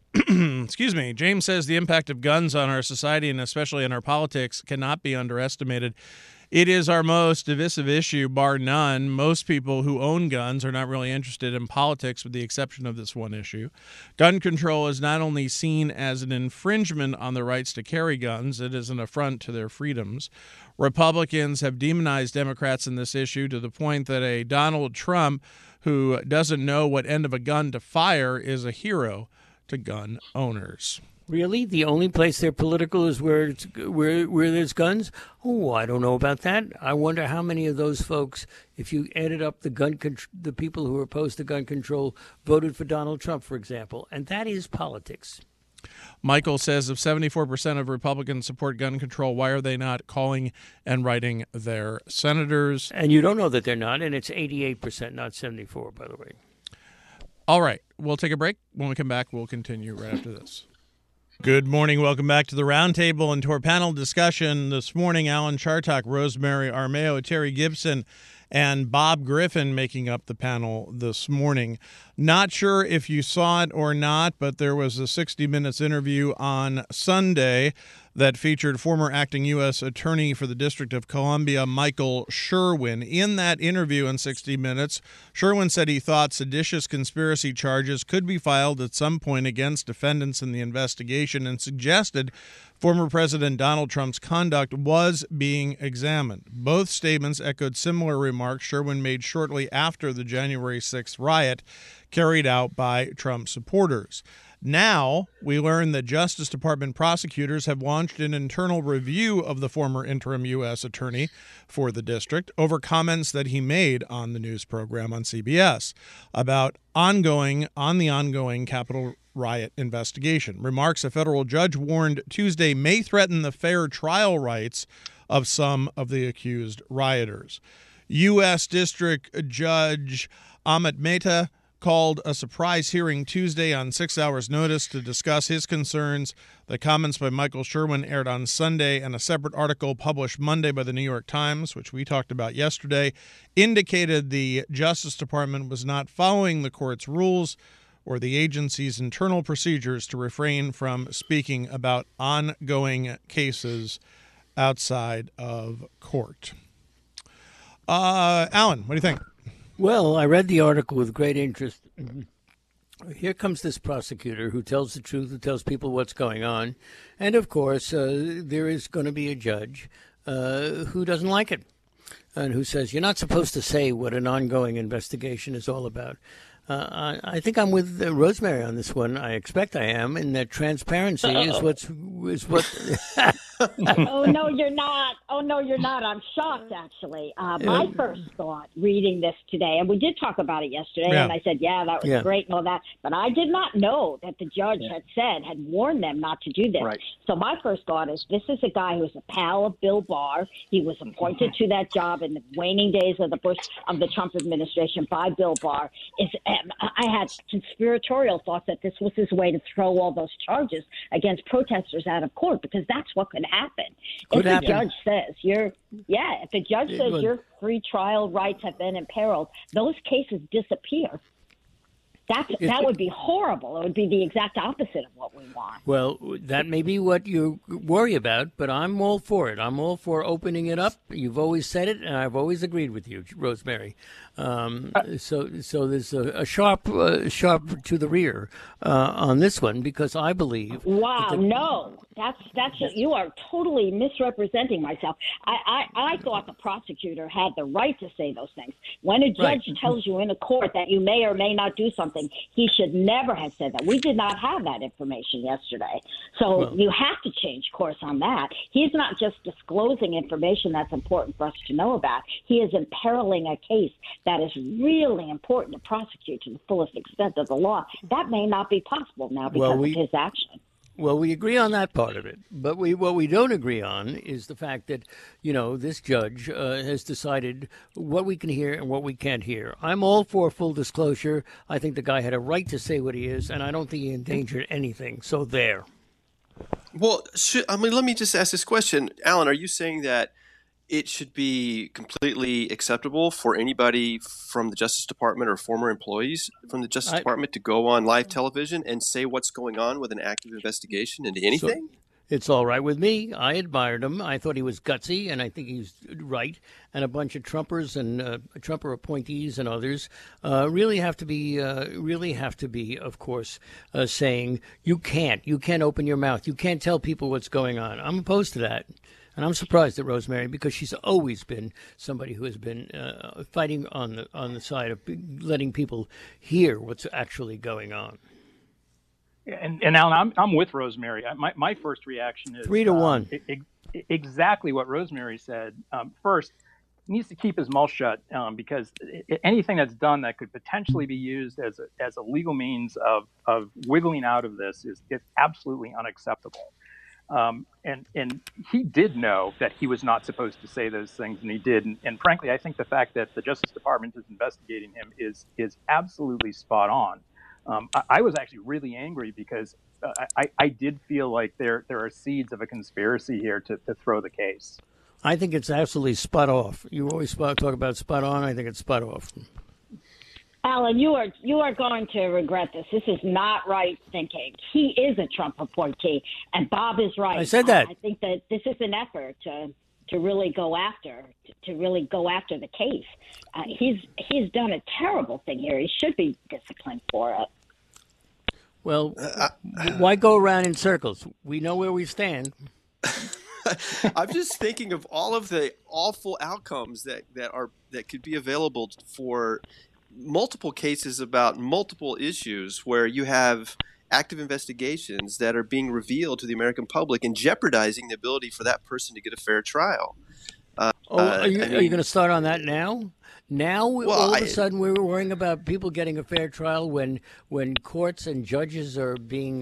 James says the impact of guns on our society and especially on our politics cannot be underestimated. It is our most divisive issue, bar none. Most people who own guns are not really interested in politics with the exception of this one issue. Gun control is not only seen as an infringement on the rights to carry guns, it is an affront to their freedoms. Republicans have demonized Democrats in this issue to the point that a Donald Trump who doesn't know what end of a gun to fire is a hero to gun owners. Really? The only place they're political is where there's guns? Oh, I don't know about that. I wonder how many of those folks, if you added up the people who are opposed to gun control, voted for Donald Trump, for example. And that is politics. Michael says if 74% of Republicans support gun control, why are they not calling and writing their senators? And you don't know that they're not, and it's 88%, not 74%, by the way. All right, we'll take a break. When we come back, we'll continue right after this. Good morning. Welcome back to the Roundtable and to our panel discussion this morning. Alan Chartock, Rosemary Armao, Terry Gibson, and Bob Griffin making up the panel this morning. Not sure if you saw it or not, but there was a 60 Minutes interview on Sunday that featured former acting U.S. Attorney for the District of Columbia, Michael Sherwin. In that interview in 60 Minutes, Sherwin said he thought seditious conspiracy charges could be filed at some point against defendants in the investigation and suggested former President Donald Trump's conduct was being examined. Both statements echoed similar remarks Sherwin made shortly after the January 6th riot carried out by Trump supporters. Now, we learn that Justice Department prosecutors have launched an internal review of the former interim U.S. attorney for the district over comments that he made on the news program on CBS about the ongoing Capitol riot investigation. Remarks a federal judge warned Tuesday may threaten the fair trial rights of some of the accused rioters. U.S. District Judge Amit Mehta called a surprise hearing Tuesday on 6 hours' notice to discuss his concerns. The comments by Michael Sherwin aired on Sunday, and a separate article published Monday by the New York Times, which we talked about yesterday, indicated the Justice Department was not following the court's rules or the agency's internal procedures to refrain from speaking about ongoing cases outside of court. Alan, what do you think? Well, I read the article with great interest. Here comes this prosecutor who tells the truth, who tells people what's going on. And, of course, there is going to be a judge who doesn't like it and who says, you're not supposed to say what an ongoing investigation is all about. I think I'm with Rosemary on this one. I expect I am, in that transparency is what. Oh, no, you're not. Oh, no, you're not. I'm shocked, actually. My first thought reading this today, and we did talk about it yesterday, and I said, that was great and all that, but I did not know that the judge had warned them not to do this. Right. So my first thought is, this is a guy who is a pal of Bill Barr. He was appointed to that job in the waning days of the Trump administration by Bill Barr. I had conspiratorial thoughts that this was his way to throw all those charges against protesters out of court, because that's what could happen. If the judge says your free trial rights have been imperiled, those cases disappear. That would be horrible. It would be the exact opposite of what we want. Well, that may be what you worry about, but I'm all for it. I'm all for opening it up. You've always said it, and I've always agreed with you, Rosemary. So there's a sharp to the rear on this one, because I believe. Wow, no, that's you are totally misrepresenting myself. I thought the prosecutor had the right to say those things. When a judge tells you in a court that you may or may not do something, he should never have said that. We did not have that information yesterday, so you have to change course on that. He's not just disclosing information that's important for us to know about. He is imperiling a case that is really important to prosecute to the fullest extent of the law. That may not be possible now because of his action. Well, we agree on that part of it, but what we don't agree on is the fact that, this judge has decided what we can hear and what we can't hear. I'm all for full disclosure. I think the guy had a right to say what he is, and I don't think he endangered anything. So there. Well, let me just ask this question. Alan, are you saying that it should be completely acceptable for anybody from the Justice Department or former employees from the Justice Department to go on live television and say what's going on with an active investigation into anything? So it's all right with me. I admired him. I thought he was gutsy, and I think he's right. And a bunch of Trumpers and Trumper appointees and others really have to be, of course, saying you can't open your mouth. You can't tell people what's going on. I'm opposed to that. And I'm surprised at Rosemary, because she's always been somebody who has been fighting on the side of letting people hear what's actually going on. And Alan, I'm with Rosemary. My first reaction is 3-1. Exactly what Rosemary said. First, he needs to keep his mouth shut, because anything that's done that could potentially be used as a legal means of wiggling out of this is absolutely unacceptable. And he did know that he was not supposed to say those things, and he did. And frankly, I think the fact that the Justice Department is investigating him is absolutely spot on. I was actually really angry because I did feel like there are seeds of a conspiracy here to throw the case. I think it's absolutely spot off. You always talk about spot on. I think it's spot off. Alan, you are going to regret this. This is not right thinking. He is a Trump appointee, and Bob is right. I said that. I think that this is an effort to really go after the case. He's done a terrible thing here. He should be disciplined for it. Well, why go around in circles? We know where we stand. I'm just thinking of all of the awful outcomes that could be available for multiple cases about multiple issues where you have active investigations that are being revealed to the American public and jeopardizing the ability for that person to get a fair trial. Are you going to start on that now? Now, all of a sudden, we're worrying about people getting a fair trial when courts and judges are being,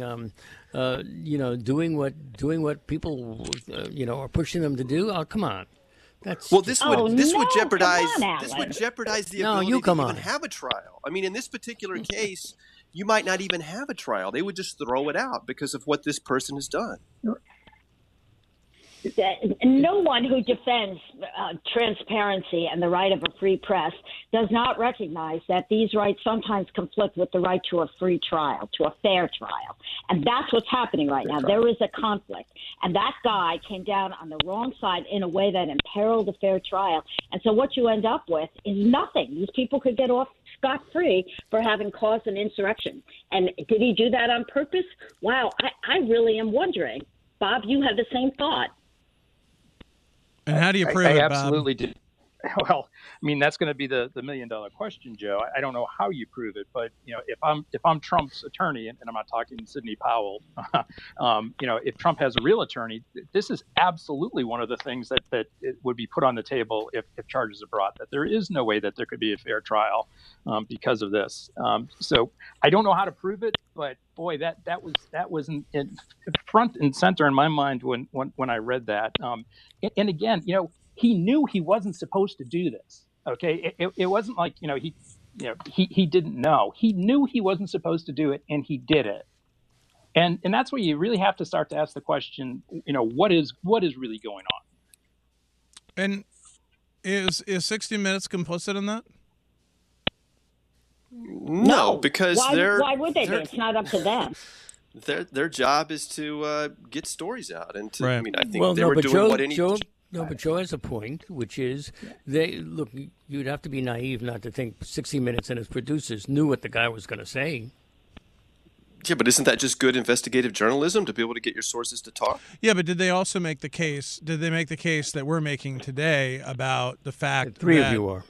doing what people, are pushing them to do. Oh, come on. This would jeopardize the ability to even have a trial. I mean, in this particular case, you might not even have a trial. They would just throw it out because of what this person has done. no one who defends transparency and the right of a free press does not recognize that these rights sometimes conflict with the right to a free trial, to a fair trial. And that's what's happening right now. There is a conflict. And that guy came down on the wrong side in a way that imperiled a fair trial. And so what you end up with is nothing. These people could get off scot-free for having caused an insurrection. And did he do that on purpose? Wow, I really am wondering. Bob, you have the same thought. And how do you prove it, Bob? I absolutely do. Well, I mean, that's going to be the $1 million question, Joe. I don't know how you prove it, but if I'm Trump's attorney, and I'm not talking Sidney Powell, if Trump has a real attorney, this is absolutely one of the things that it would be put on the table if charges are brought. That there is no way that there could be a fair trial because of this. So I don't know how to prove it, but boy, that was in front and center in my mind when I read that. And again, he knew he wasn't supposed to do this. Okay, it wasn't like he didn't know. He knew he wasn't supposed to do it, and he did it. And that's where you really have to start to ask the question. What is really going on? And is 60 Minutes complicit in that? No, because why would they be? It's not up to them. Their job is to get stories out, and to, right. I mean, I think they were doing what any. No, but Joe has a point, which is you'd have to be naive not to think 60 Minutes and its producers knew what the guy was going to say. Yeah, but isn't that just good investigative journalism to be able to get your sources to talk? Yeah, but did they also make the case? Did they make the case that we're making today about the fact that three of you are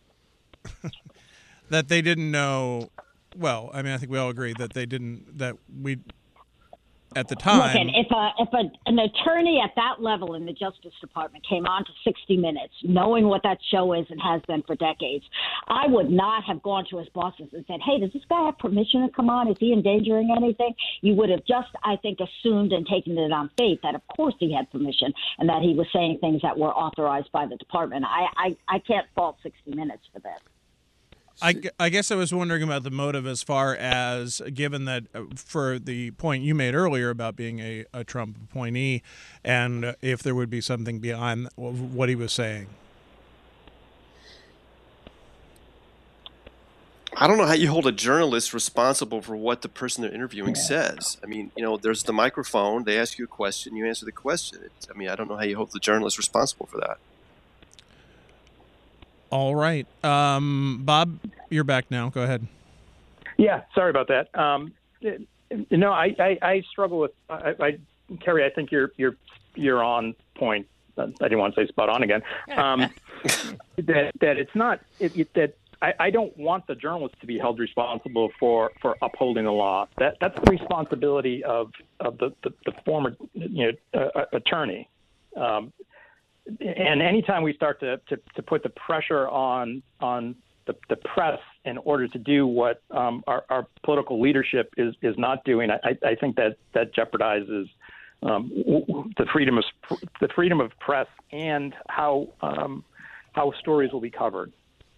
that they didn't know? Well, I mean, I think we all agree that they didn't. That we. At the time, look, if an attorney at that level in the Justice Department came on to 60 Minutes, knowing what that show is and has been for decades, I would not have gone to his bosses and said, "Hey, does this guy have permission to come on? Is he endangering anything?" You would have just, I think, assumed and taken it on faith that, of course, he had permission and that he was saying things that were authorized by the department. I can't fault 60 Minutes for this. I guess I was wondering about the motive as far as, given that for the point you made earlier about being a Trump appointee, and if there would be something behind what he was saying. I don't know how you hold a journalist responsible for what the person they're interviewing says. I mean, there's the microphone. They ask you a question. You answer the question. I don't know how you hold the journalist responsible for that. All right. Bob, you're back now. Go ahead. Yeah, sorry about that. I struggle with Kerry, I think you're on point. I didn't want to say spot on again. That it's not that I don't want the journalists to be held responsible for upholding the law. That's the responsibility of the former attorney. And anytime we start to put the pressure on the press in order to do what our political leadership is not doing, I think that jeopardizes the freedom of press and how stories will be covered.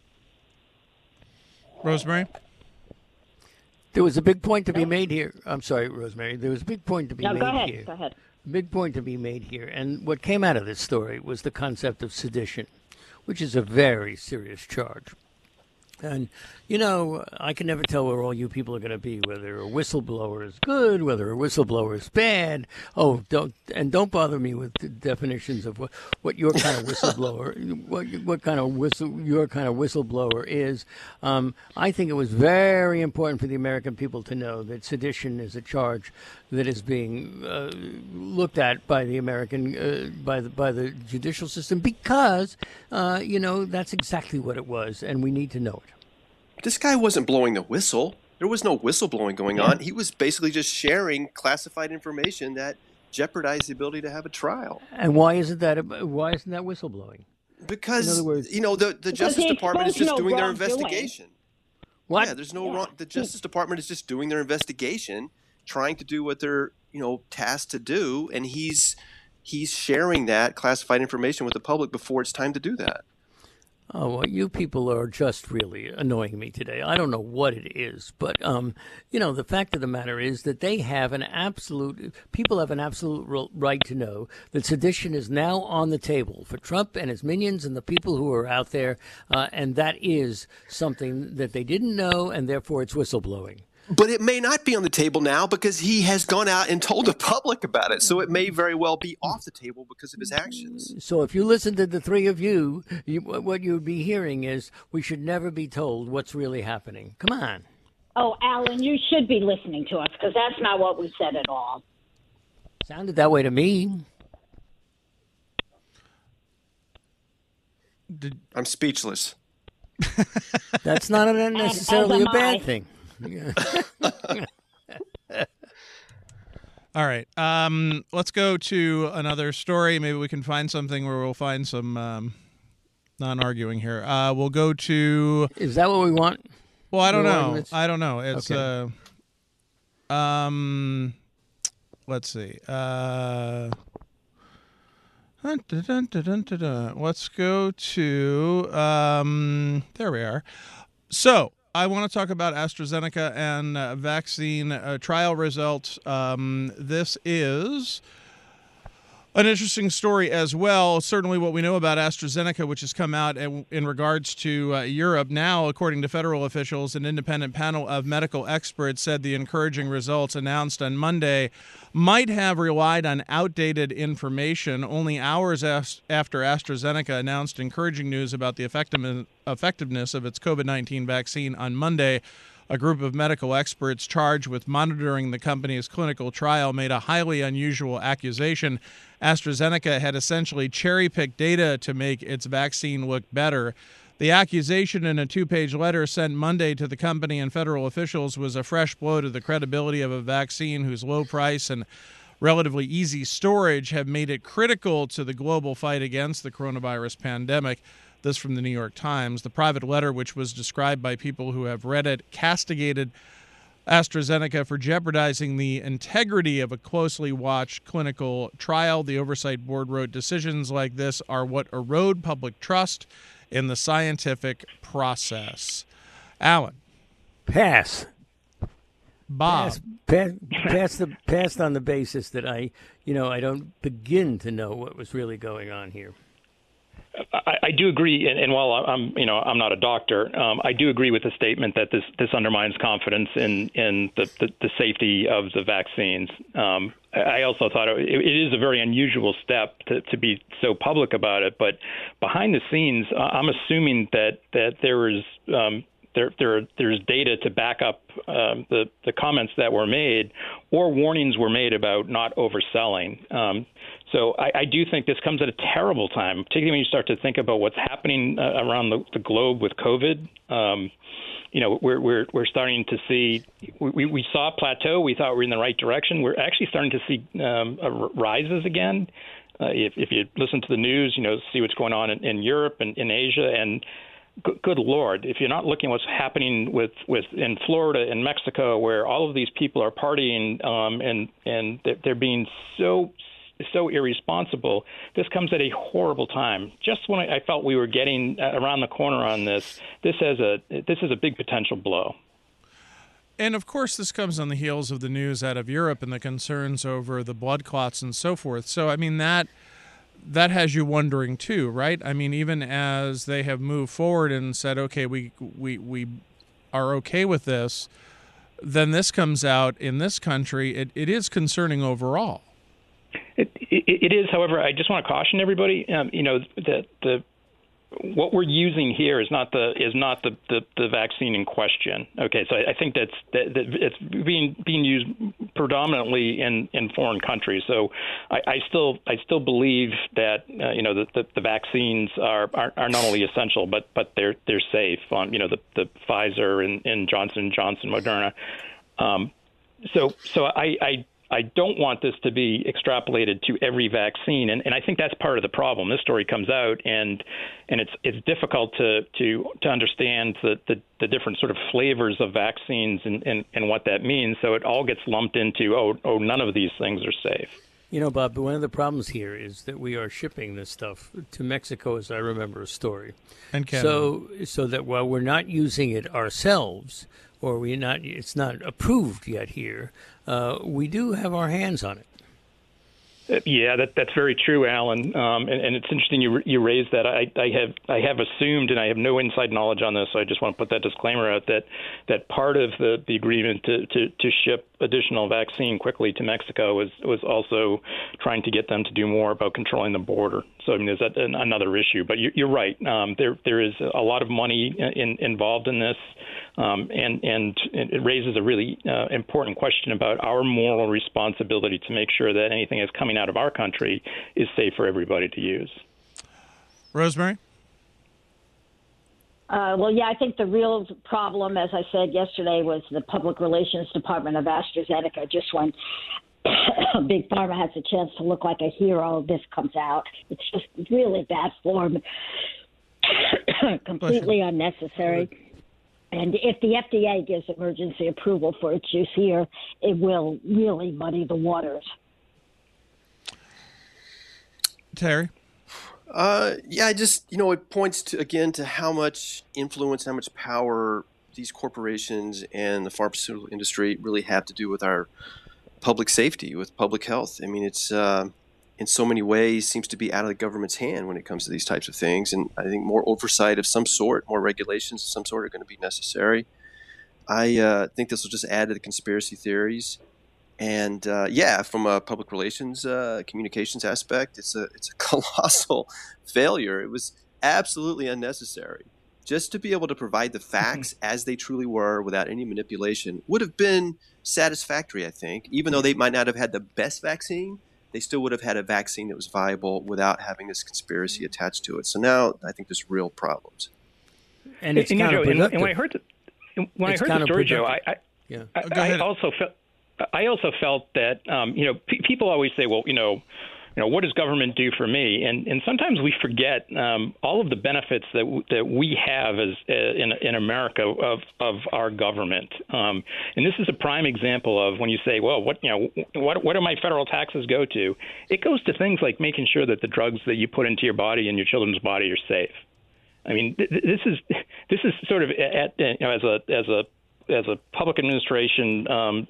Rosemary? There was a big point to be made here. I'm sorry, Rosemary. There was a big point to be made here. Go ahead. Big point to be made here. And what came out of this story was the concept of sedition, which is a very serious charge. And, I can never tell where all you people are going to be, whether a whistleblower is good, whether a whistleblower is bad. Oh, don't bother me with the definitions of what your kind of whistleblower, what kind of your kind of whistleblower is. I think it was very important for the American people to know that sedition is a charge that is being looked at by the American by the judicial system because that's exactly what it was, and we need to know it. This guy wasn't blowing the whistle. There was no whistleblowing going on. He was basically just sharing classified information that jeopardized the ability to have a trial. And why isn't that whistleblowing? Because in other words, the Justice Department is just doing their investigation. What? Yeah, there's no wrong. The Justice Department is just doing their investigation, trying to do what they're tasked to do, and he's sharing that classified information with the public before it's time to do that. Oh, well, you people are just really annoying me today. I don't know what it is, but the fact of the matter is that people have an absolute right to know that sedition is now on the table for Trump and his minions and the people who are out there, and that is something that they didn't know, and therefore it's whistleblowing. But it may not be on the table now because he has gone out and told the public about it. So it may very well be off the table because of his actions. So if you listen to the three of you, what you would be hearing is we should never be told what's really happening. Come on. Oh, Alan, you should be listening to us because that's not what we said at all. Sounded that way to me. I'm speechless. That's not necessarily a bad thing. All right. Let's go to another story. Maybe we can find something where we'll find some non-arguing here. We'll go to... Is that what we want? Well, I don't know. I don't know. It's okay. Let's see. Let's go to there we are. So I want to talk about AstraZeneca and vaccine trial results. This is an interesting story as well. Certainly what we know about AstraZeneca, which has come out in regards to Europe. Now, according to federal officials, an independent panel of medical experts said the encouraging results announced on Monday might have relied on outdated information. Only hours after AstraZeneca announced encouraging news about the effectiveness of its COVID-19 vaccine on Monday, a group of medical experts charged with monitoring the company's clinical trial made a highly unusual accusation. AstraZeneca had essentially cherry-picked data to make its vaccine look better. The accusation in a 2-page letter sent Monday to the company and federal officials was a fresh blow to the credibility of a vaccine whose low price and relatively easy storage have made it critical to the global fight against the coronavirus pandemic. This from the New York Times. The private letter, which was described by people who have read it, castigated AstraZeneca for jeopardizing the integrity of a closely watched clinical trial. The Oversight Board wrote, "Decisions like this are what erode public trust in the scientific process." Alan. Pass. Bob. Passed on the basis that I don't begin to know what was really going on here. I do agree, and while I'm not a doctor, I do agree with the statement that this undermines confidence in the safety of the vaccines. I also thought it is a very unusual step to be so public about it, but behind the scenes, I'm assuming that there is there's data to back up the comments that were made, or warnings were made about not overselling. So I do think this comes at a terrible time, particularly when you start to think about what's happening around the globe with COVID. We're starting to see, we saw a plateau. We thought we were in the right direction. We're actually starting to see rises again. If you listen to the news, see what's going on in Europe and in Asia. And good Lord, if you're not looking at what's happening in Florida and Mexico, where all of these people are partying and they're being so irresponsible, this comes at a horrible time. Just when I felt we were getting around the corner on this is a big potential blow. And of course, this comes on the heels of the news out of Europe and the concerns over the blood clots and so forth. So, I mean, that has you wondering too, right? I mean, even as they have moved forward and said, okay, we are okay with this, then this comes out in this country. It is concerning overall. It is, however, I just want to caution everybody. That what we're using here is not the vaccine in question. Okay, so I think that it's being used predominantly in foreign countries. So I still believe that the vaccines are not only essential but they're safe on the Pfizer and Johnson & Johnson, Moderna. So I don't want this to be extrapolated to every vaccine, and I think that's part of the problem. This story comes out, and it's difficult to understand the different sort of flavors of vaccines and what that means. So it all gets lumped into none of these things are safe. You know, Bob, one of the problems here is that we are shipping this stuff to Mexico, as I remember a story. And Canada. So that while we're not using it ourselves, or it's not approved yet here, we do have our hands on it. Yeah, that's very true, Alan. And it's interesting you raised that. I have assumed, and I have no inside knowledge on this, so I just want to put that disclaimer out that part of the agreement to ship additional vaccine quickly to Mexico was also trying to get them to do more about controlling the border. So I mean, is that another issue? But you're right. There is a lot of money involved in this, and it raises a really important question about our moral responsibility to make sure that anything that's coming out of our country is safe for everybody to use. Rosemary? Well, yeah, I think the real problem, as I said yesterday, was the public relations department of AstraZeneca. Just when Big Pharma has a chance to look like a hero, this comes out. It's just really bad form, completely unnecessary. And if the FDA gives emergency approval for its use here, it will really muddy the waters. Terry? Yeah, it points to how much influence, how much power these corporations and the pharmaceutical industry really have to do with our public safety, with public health. I mean, it's in so many ways seems to be out of the government's hand when it comes to these types of things. And I think more oversight of some sort, more regulations of some sort are going to be necessary. I think this will just add to the conspiracy theories. And from a public relations communications aspect, it's a colossal failure. It was absolutely unnecessary. Just to be able to provide the facts as they truly were without any manipulation would have been satisfactory, I think. Even though they might not have had the best vaccine, they still would have had a vaccine that was viable without having this conspiracy attached to it. So now I think there's real problems. And it's counterproductive. And when I heard the story, Joe, I also felt that people always say, well, what does government do for me? And sometimes we forget all of the benefits that we have as in America of our government. And this is a prime example of when you say, well, what do my federal taxes go to? It goes to things like making sure that the drugs that you put into your body and your children's body are safe. I mean, this is sort of as a public administration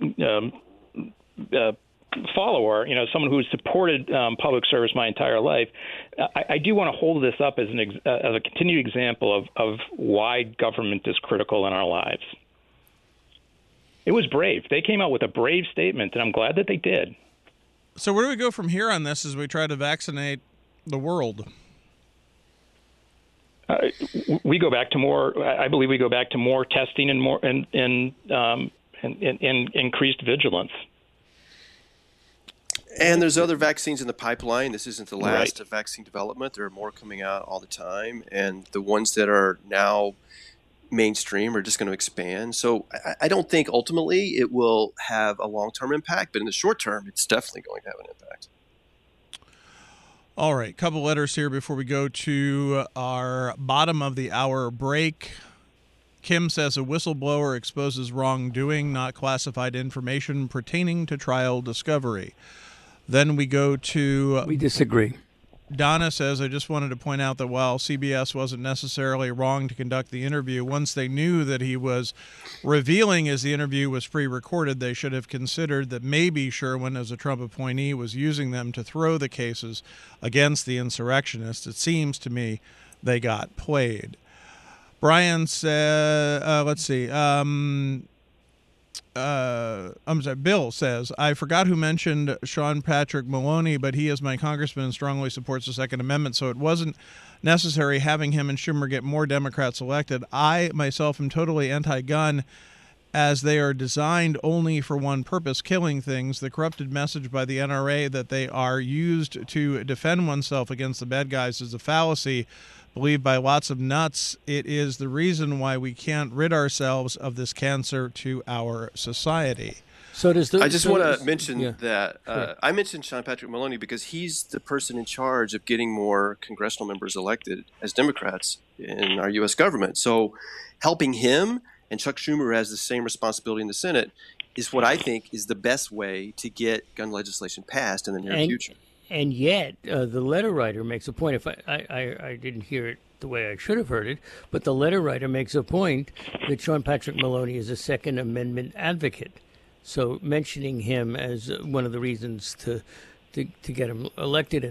follower, someone who's supported public service my entire life, I do want to hold this up as a continued example of why government is critical in our lives. It was brave. They came out with a brave statement, and I'm glad that they did. So where do we go from here on this as we try to vaccinate the world? We go back to more. I believe we go back to more testing and more and increased vigilance. And there's other vaccines in the pipeline. This isn't the last of vaccine development. There are more coming out all the time, and the ones that are now mainstream are just going to expand. So I don't think ultimately it will have a long-term impact, but in the short term, it's definitely going to have an impact. All right, couple letters here before we go to our bottom of the hour break. Kim says a whistleblower exposes wrongdoing, not classified information pertaining to trial discovery. Then we go to... We disagree. Donna says, I just wanted to point out that while CBS wasn't necessarily wrong to conduct the interview, once they knew that he was revealing as the interview was pre-recorded, they should have considered that maybe Sherwin, as a Trump appointee, was using them to throw the cases against the insurrectionists. It seems to me they got played. Brian said, Bill says, I forgot who mentioned Sean Patrick Maloney, but he, as my congressman, strongly supports the Second Amendment, so it wasn't necessary having him and Schumer get more Democrats elected. I, myself, am totally anti-gun, as they are designed only for one purpose, killing things. The corrupted message by the NRA that they are used to defend oneself against the bad guys is a fallacy believed by lots of nuts. It is the reason why we can't rid ourselves of this cancer to our society. So does I just want to mention that I mentioned Sean Patrick Maloney because he's the person in charge of getting more congressional members elected as Democrats in our U.S. government. So helping him, and Chuck Schumer has the same responsibility in the Senate, is what I think is the best way to get gun legislation passed in the near future. And yet, the letter writer makes a point. If I didn't hear it the way I should have heard it, but the letter writer makes a point that Sean Patrick Maloney is a Second Amendment advocate. So mentioning him as one of the reasons to get him elected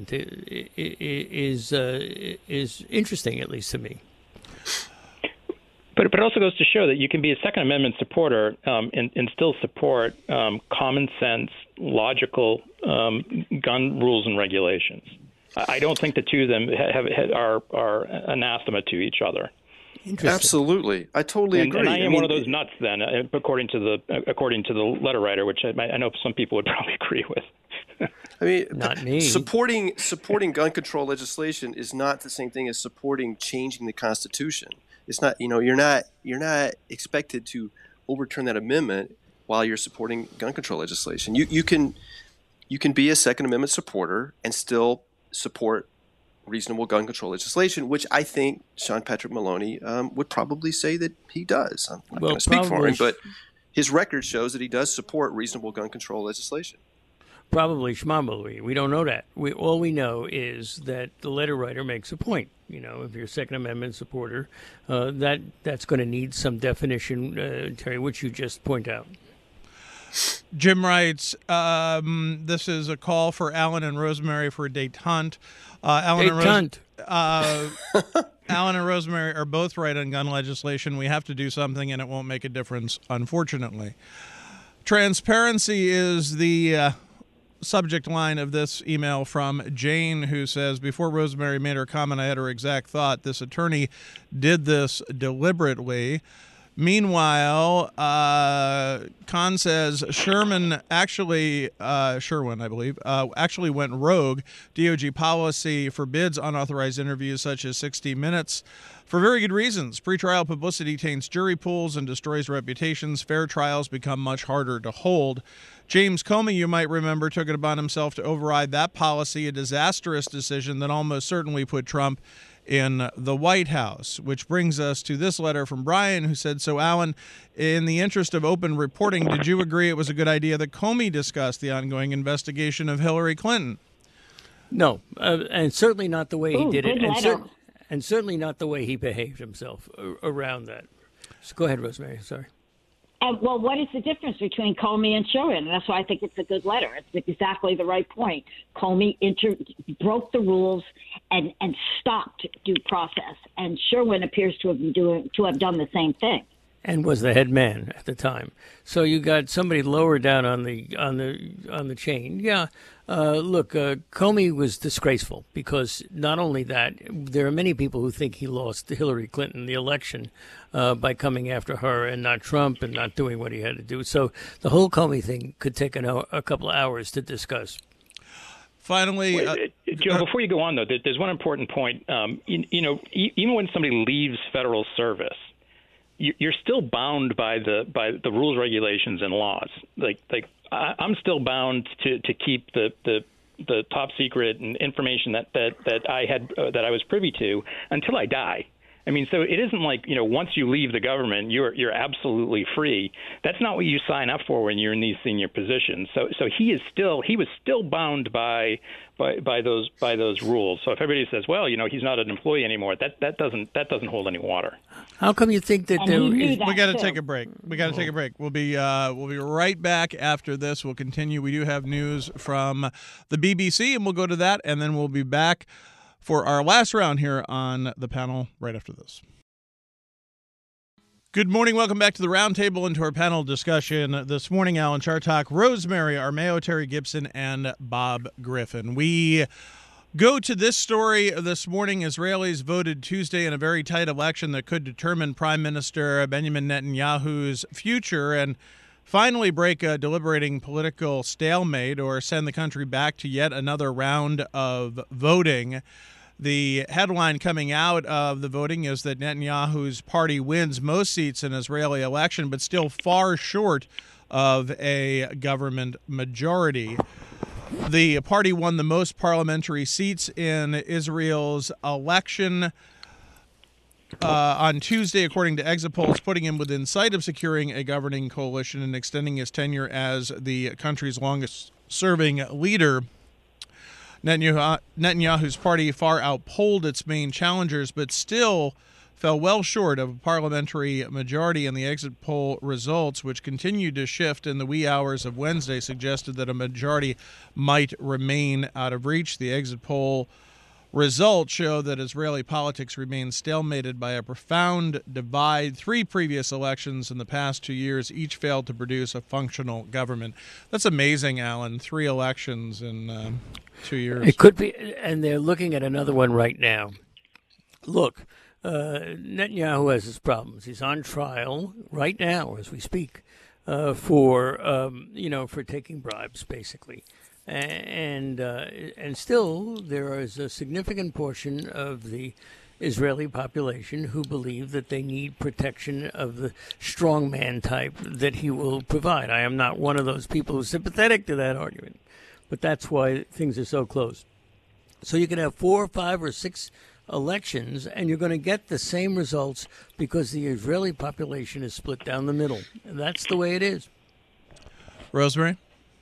is interesting, at least to me. But it also goes to show that you can be a Second Amendment supporter and still support common sense, logical gun rules and regulations. I don't think the two of them are anathema to each other. Absolutely, I totally agree. And I am one of those nuts, then, according to the letter writer, which I know some people would probably agree with. I mean, not me. Supporting gun control legislation is not the same thing as supporting changing the Constitution. It's not, you're not expected to overturn that amendment while you're supporting gun control legislation. You can be a Second Amendment supporter and still support reasonable gun control legislation, which I think Sean Patrick Maloney would probably say that he does. I'm not going to speak for him, but his record shows that he does support reasonable gun control legislation. Probably schmobbery. We don't know that. All we know is that the letter writer makes a point. If you're a Second Amendment supporter, that's going to need some definition, Terry, which you just point out. Jim writes, this is a call for Alan and Rosemary for a date hunt. Alan and Rosemary are both right on gun legislation. We have to do something, and it won't make a difference, unfortunately. Transparency is the subject line of this email from Jane, who says, before Rosemary made her comment, I had her exact thought. This attorney did this deliberately. Meanwhile, Khan says Sherwin, I believe, actually went rogue. DOJ policy forbids unauthorized interviews such as 60 Minutes for very good reasons. Pretrial publicity taints jury pools and destroys reputations. Fair trials become much harder to hold. James Comey, you might remember, took it upon himself to override that policy, a disastrous decision that almost certainly put Trump in the White House, which brings us to this letter from Brian, who said, so, Alan, in the interest of open reporting, did you agree it was a good idea that Comey discuss the ongoing investigation of Hillary Clinton? No, and certainly not the way he did it, and certainly not the way he behaved himself around that. So go ahead, Rosemary. Sorry. Well, what is the difference between Comey and Sherwin? And that's why I think it's a good letter. It's exactly the right point. Comey broke the rules and stopped due process, and Sherwin appears to have done the same thing. And was the head man at the time. So you got somebody lower down on the chain. Yeah, look, Comey was disgraceful because not only that, there are many people who think he lost Hillary Clinton the election by coming after her and not Trump and not doing what he had to do. So the whole Comey thing could take a couple of hours to discuss. Finally, Joe, before you go on, though, there's one important point. Even when somebody leaves federal service, you're still bound by the rules, regulations, and laws. Like I'm still bound to keep the top secret and information that I had that I was privy to until I die. I mean, so it isn't like, once you leave the government, you're absolutely free. That's not what you sign up for when you're in these senior positions. So he was still bound by those rules. So if everybody says, well, he's not an employee anymore, that doesn't hold any water. How come you think that there is? We got to take a break. We'll be right back after this. We'll continue. We do have news from the BBC, and we'll go to that, and then we'll be back for our last round here on the panel right after this. Good morning. Welcome back to the roundtable and to our panel discussion this morning. Alan Chartock, Rosemary Armao, Terry Gibson, and Bob Griffin. We go to this story this morning. Israelis voted Tuesday in a very tight election that could determine Prime Minister Benjamin Netanyahu's future and finally break a deliberating political stalemate or send the country back to yet another round of voting. The headline coming out of the voting is that Netanyahu's party wins most seats in Israeli election, but still far short of a government majority. The party won the most parliamentary seats in Israel's election. on Tuesday, according to exit polls, putting him within sight of securing a governing coalition and extending his tenure as the country's longest-serving leader. Netanyahu's party far outpolled its main challengers, but still fell well short of a parliamentary majority, and the exit poll results, which continued to shift in the wee hours of Wednesday, suggested that a majority might remain out of reach. The exit poll results show that Israeli politics remains stalemated by a profound divide. 3 previous elections in the past 2 years each failed to produce a functional government. That's amazing, Alan. 3 elections in 2 years. It could be, and they're looking at another one right now. Look, Netanyahu has his problems. He's on trial right now as we speak for taking bribes, basically. And still, there is a significant portion of the Israeli population who believe that they need protection of the strongman type that he will provide. I am not one of those people who's sympathetic to that argument, but that's why things are so close. So you can have 4 or 5 or 6 elections, and you're going to get the same results because the Israeli population is split down the middle. And that's the way it is. Rosemary?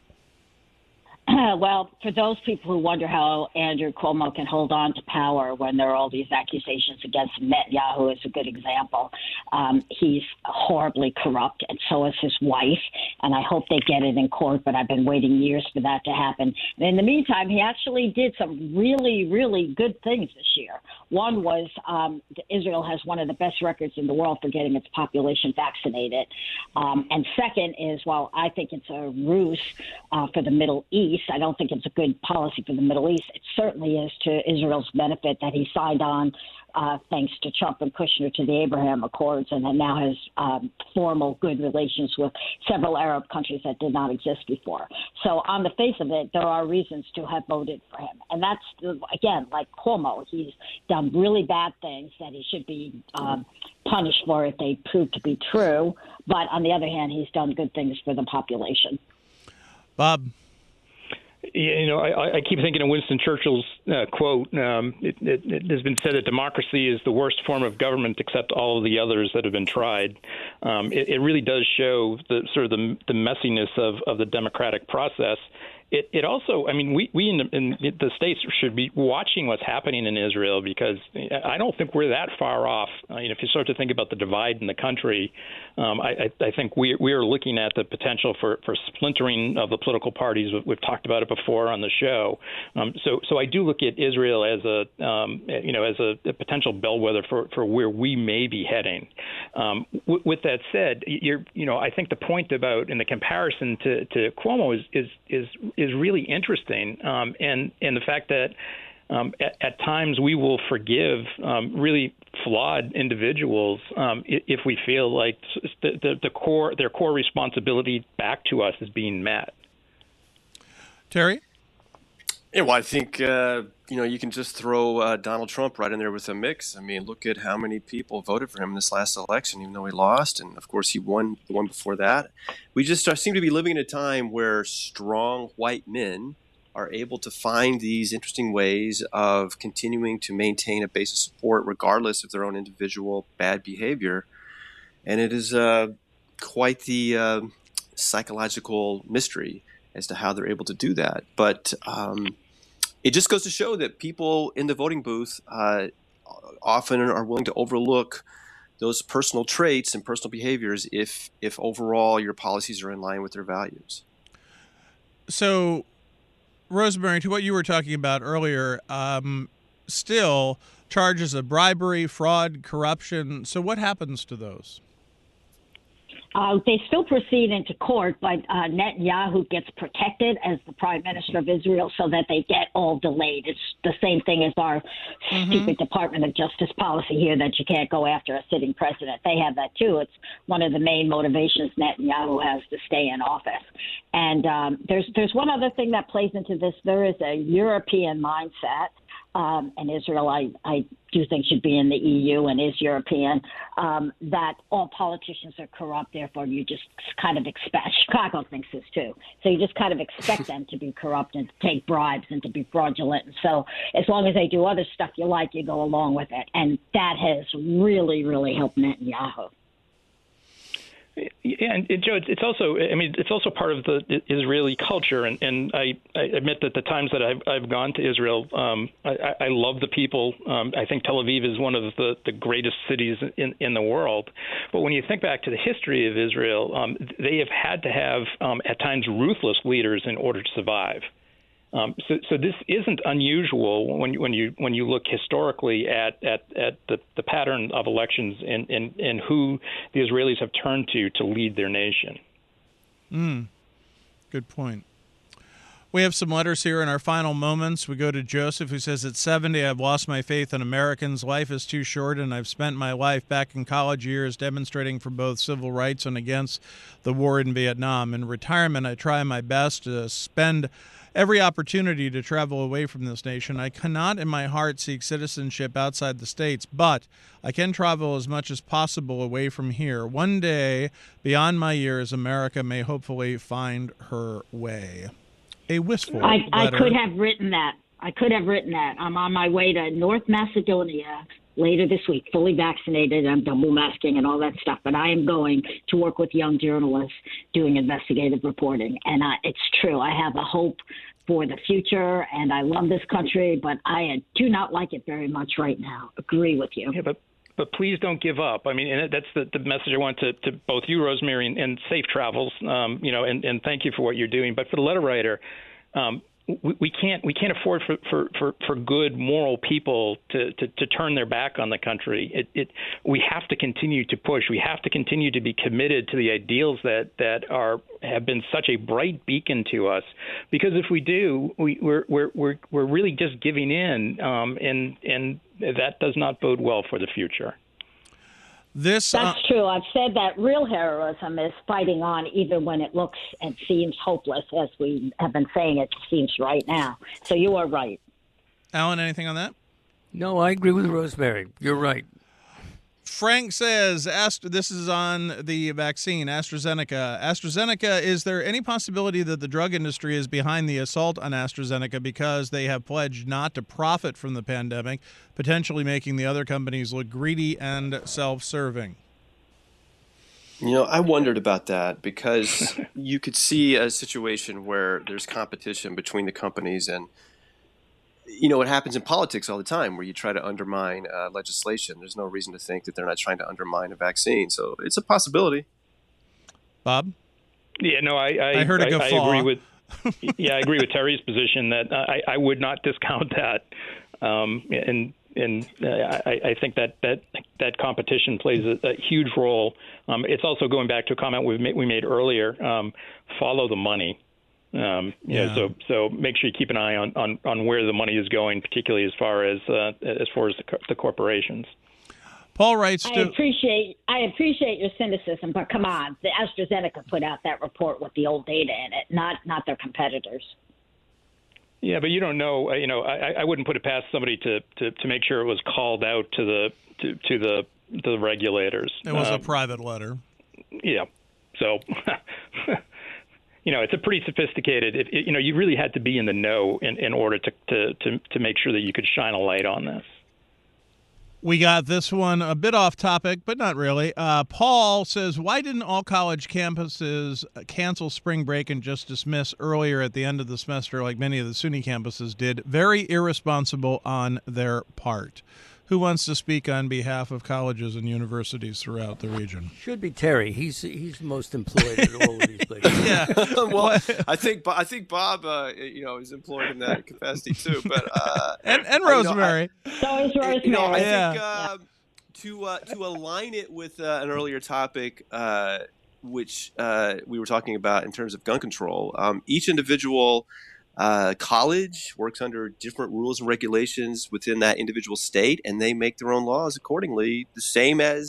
Well, for those people who wonder how Andrew Cuomo can hold on to power when there are all these accusations against him, Netanyahu is a good example. He's horribly corrupt, and so is his wife, and I hope they get it in court, but I've been waiting years for that to happen. And in the meantime, he actually did some really, really good things this year. One was Israel has one of the best records in the world for getting its population vaccinated. And second is, while I think it's a ruse for the Middle East, I don't think it's a good policy for the Middle East. It certainly is to Israel's benefit that he signed on, thanks to Trump and Kushner, to the Abraham Accords, and then now has formal good relations with several Arab countries that did not exist before. So on the face of it, there are reasons to have voted for him. And that's, again, like Cuomo, he's done really bad things that he should be punished for if they prove to be true. But on the other hand, he's done good things for the population. Bob? I keep thinking of Winston Churchill's quote. It has been said that democracy is the worst form of government except all of the others that have been tried. It really does show the messiness of the democratic process. It also, I mean, we in the States should be watching what's happening in Israel, because I don't think we're that far off. If you start to think about the divide in the country, I think we are looking at the potential for splintering of the political parties. We've talked about it before on the show. So I do look at Israel as a potential bellwether for where we may be heading. With that said, I think the point about in the comparison to Cuomo is really interesting, and the fact that at times we will forgive really flawed individuals if we feel like their core responsibility back to us is being met. Terry? Yeah, well, I think you can just throw Donald Trump right in there with the mix. I mean, look at how many people voted for him in this last election, even though he lost, and of course he won the one before that. We just seem to be living in a time where strong white men are able to find these interesting ways of continuing to maintain a base of support regardless of their own individual bad behavior. And it is quite the psychological mystery as to how they're able to do that. But it just goes to show that people in the voting booth often are willing to overlook those personal traits and personal behaviors if overall your policies are in line with their values. So, Rosemary, to what you were talking about earlier, still charges of bribery, fraud, corruption. So what happens to those? They still proceed into court, but Netanyahu gets protected as the prime minister of Israel so that they get all delayed. It's the same thing as our stupid Department of Justice policy here that you can't go after a sitting president. They have that too. It's one of the main motivations Netanyahu has to stay in office. And there's one other thing that plays into this. There is a European mindset and Israel, I do think should be in the EU and is European, that all politicians are corrupt. Therefore, you just kind of expect, Chicago thinks this too. So you just kind of expect them to be corrupt and to take bribes and to be fraudulent. And so as long as they do other stuff you like, you go along with it. And that has really, really helped Netanyahu. Yeah, and Joe, it's also part of the Israeli culture, and I admit that the times that I've gone to Israel, I love the people. I think Tel Aviv is one of the greatest cities in the world. But when you think back to the history of Israel, they have had to have at times ruthless leaders in order to survive. So this isn't unusual when you look historically at the pattern of elections and who the Israelis have turned to lead their nation. Good point. We have some letters here in our final moments. We go to Joseph, who says, at 70, I've lost my faith in Americans. Life is too short, and I've spent my life back in college years demonstrating for both civil rights and against the war in Vietnam. In retirement, I try my best to spend every opportunity to travel away from this nation. I cannot in my heart seek citizenship outside the states, but I can travel as much as possible away from here. One day, beyond my years, America may hopefully find her way. A wistful letter. I could have written that. I'm on my way to North Macedonia later this week, fully vaccinated. I'm double masking and all that stuff. But I am going to work with young journalists doing investigative reporting. And it's true. I have a hope for the future, and I love this country, but I do not like it very much right now. Agree with you. Yeah, but please don't give up. I mean, and that's the message I want to both you, Rosemary, and safe travels. And thank you for what you're doing. But for the letter writer, we can't afford for good moral people to turn their back on the country. We have to continue to push. We have to continue to be committed to the ideals that have been such a bright beacon to us. Because if we do, we're really just giving in, and that does not bode well for the future. That's true. I've said that real heroism is fighting on even when it looks and seems hopeless, as we have been saying it seems right now. So you are right. Alan, anything on that? No, I agree with Rosemary. You're right. Frank says, this is on the vaccine, AstraZeneca. AstraZeneca, is there any possibility that the drug industry is behind the assault on AstraZeneca because they have pledged not to profit from the pandemic, potentially making the other companies look greedy and self-serving? I wondered about that because you could see a situation where there's competition between the companies, and it happens in politics all the time where you try to undermine legislation. There's no reason to think that they're not trying to undermine a vaccine. So it's a possibility. Bob? Yeah, no, I heard a guffaw. I agree with I agree with Terry's position that I would not discount that. And I think that competition plays a huge role. It's also going back to a comment we made earlier, follow the money. So make sure you keep an eye on where the money is going, particularly as far as the corporations. Paul writes, I appreciate your cynicism, but come on, the AstraZeneca put out that report with the old data in it, not their competitors. Yeah, but you don't know. I wouldn't put it past somebody to make sure it was called out to the regulators. It was a private letter. Yeah, so. It's a pretty sophisticated. You really had to be in the know in order to make sure that you could shine a light on this. We got this one a bit off topic, but not really. Paul says, why didn't all college campuses cancel spring break and just dismiss earlier at the end of the semester like many of the SUNY campuses did? Very irresponsible on their part. Who wants to speak on behalf of colleges and universities throughout the region? Should be Terry. He's the most employed at all of these places. Yeah. Well, I think Bob, is employed in that capacity too. But and Rosemary. So is Rosemary. I think to align it with an earlier topic, which we were talking about in terms of gun control, each individual college works under different rules and regulations within that individual state, and they make their own laws accordingly, the same as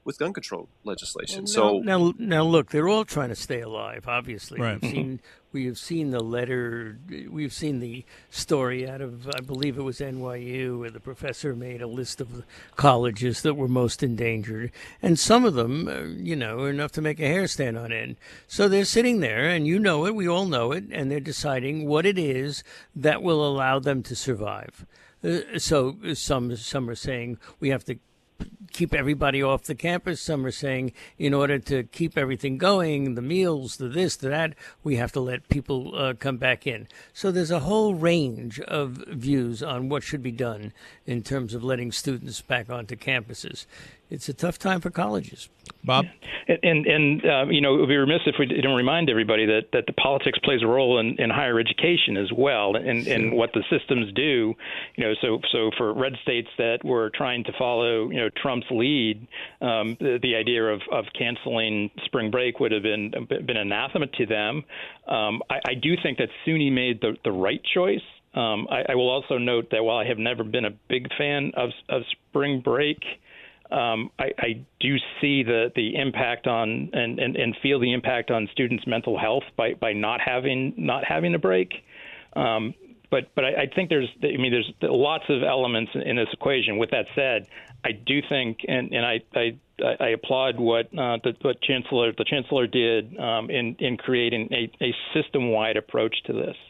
with gun control legislation. Now, look, they're all trying to stay alive. Obviously, Right. we have seen the letter. We've seen the story out of, I believe it was NYU, where the professor made a list of the colleges that were most endangered, and some of them, are enough to make a hair stand on end. So they're sitting there, and you know it. We all know it, and they're deciding what it is that will allow them to survive. So some are saying we have to keep everybody off the campus. Some are saying in order to keep everything going, the meals, the this, the that, we have to let people come back in. So there's a whole range of views on what should be done in terms of letting students back onto campuses. It's a tough time for colleges. Bob? And it would be remiss if we didn't remind everybody that the politics plays a role in higher education as well, and what the systems do. So for red states that were trying to follow, Trump's lead, the idea of canceling spring break would have been anathema to them. I do think that SUNY made the right choice. I will also note that while I have never been a big fan of spring break, I do see the impact on and feel the impact on students' mental health by not having a break. But I think there's lots of elements in this equation. With that said, I do think and I applaud what the chancellor did in creating a system-wide approach to this.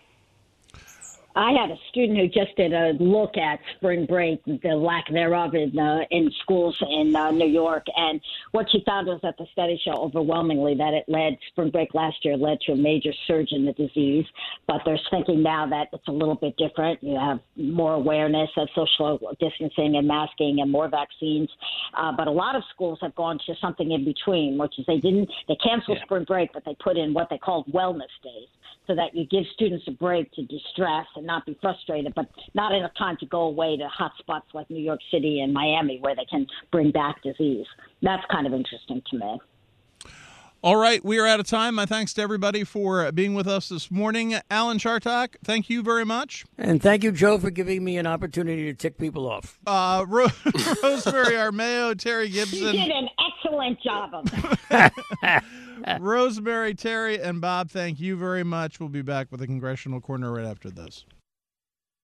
I had a student who just did a look at spring break, the lack thereof in schools in New York, and what she found was that the studies show overwhelmingly that spring break last year led to a major surge in the disease. But there's thinking now that it's a little bit different. You have more awareness of social distancing and masking and more vaccines. But a lot of schools have gone to something in between, which is they canceled spring break, but they put in what they called wellness days, so that you give students a break to distress and not be frustrated, but not enough time to go away to hot spots like New York City and Miami where they can bring back disease. That's kind of interesting to me. All right, we are out of time. My thanks to everybody for being with us this morning. Alan Chartock, thank you very much. And thank you, Joe, for giving me an opportunity to tick people off. Rosemary Armao, Terry Gibson. You did an excellent job of that. Rosemary, Terry, and Bob, thank you very much. We'll be back with the Congressional Corner right after this.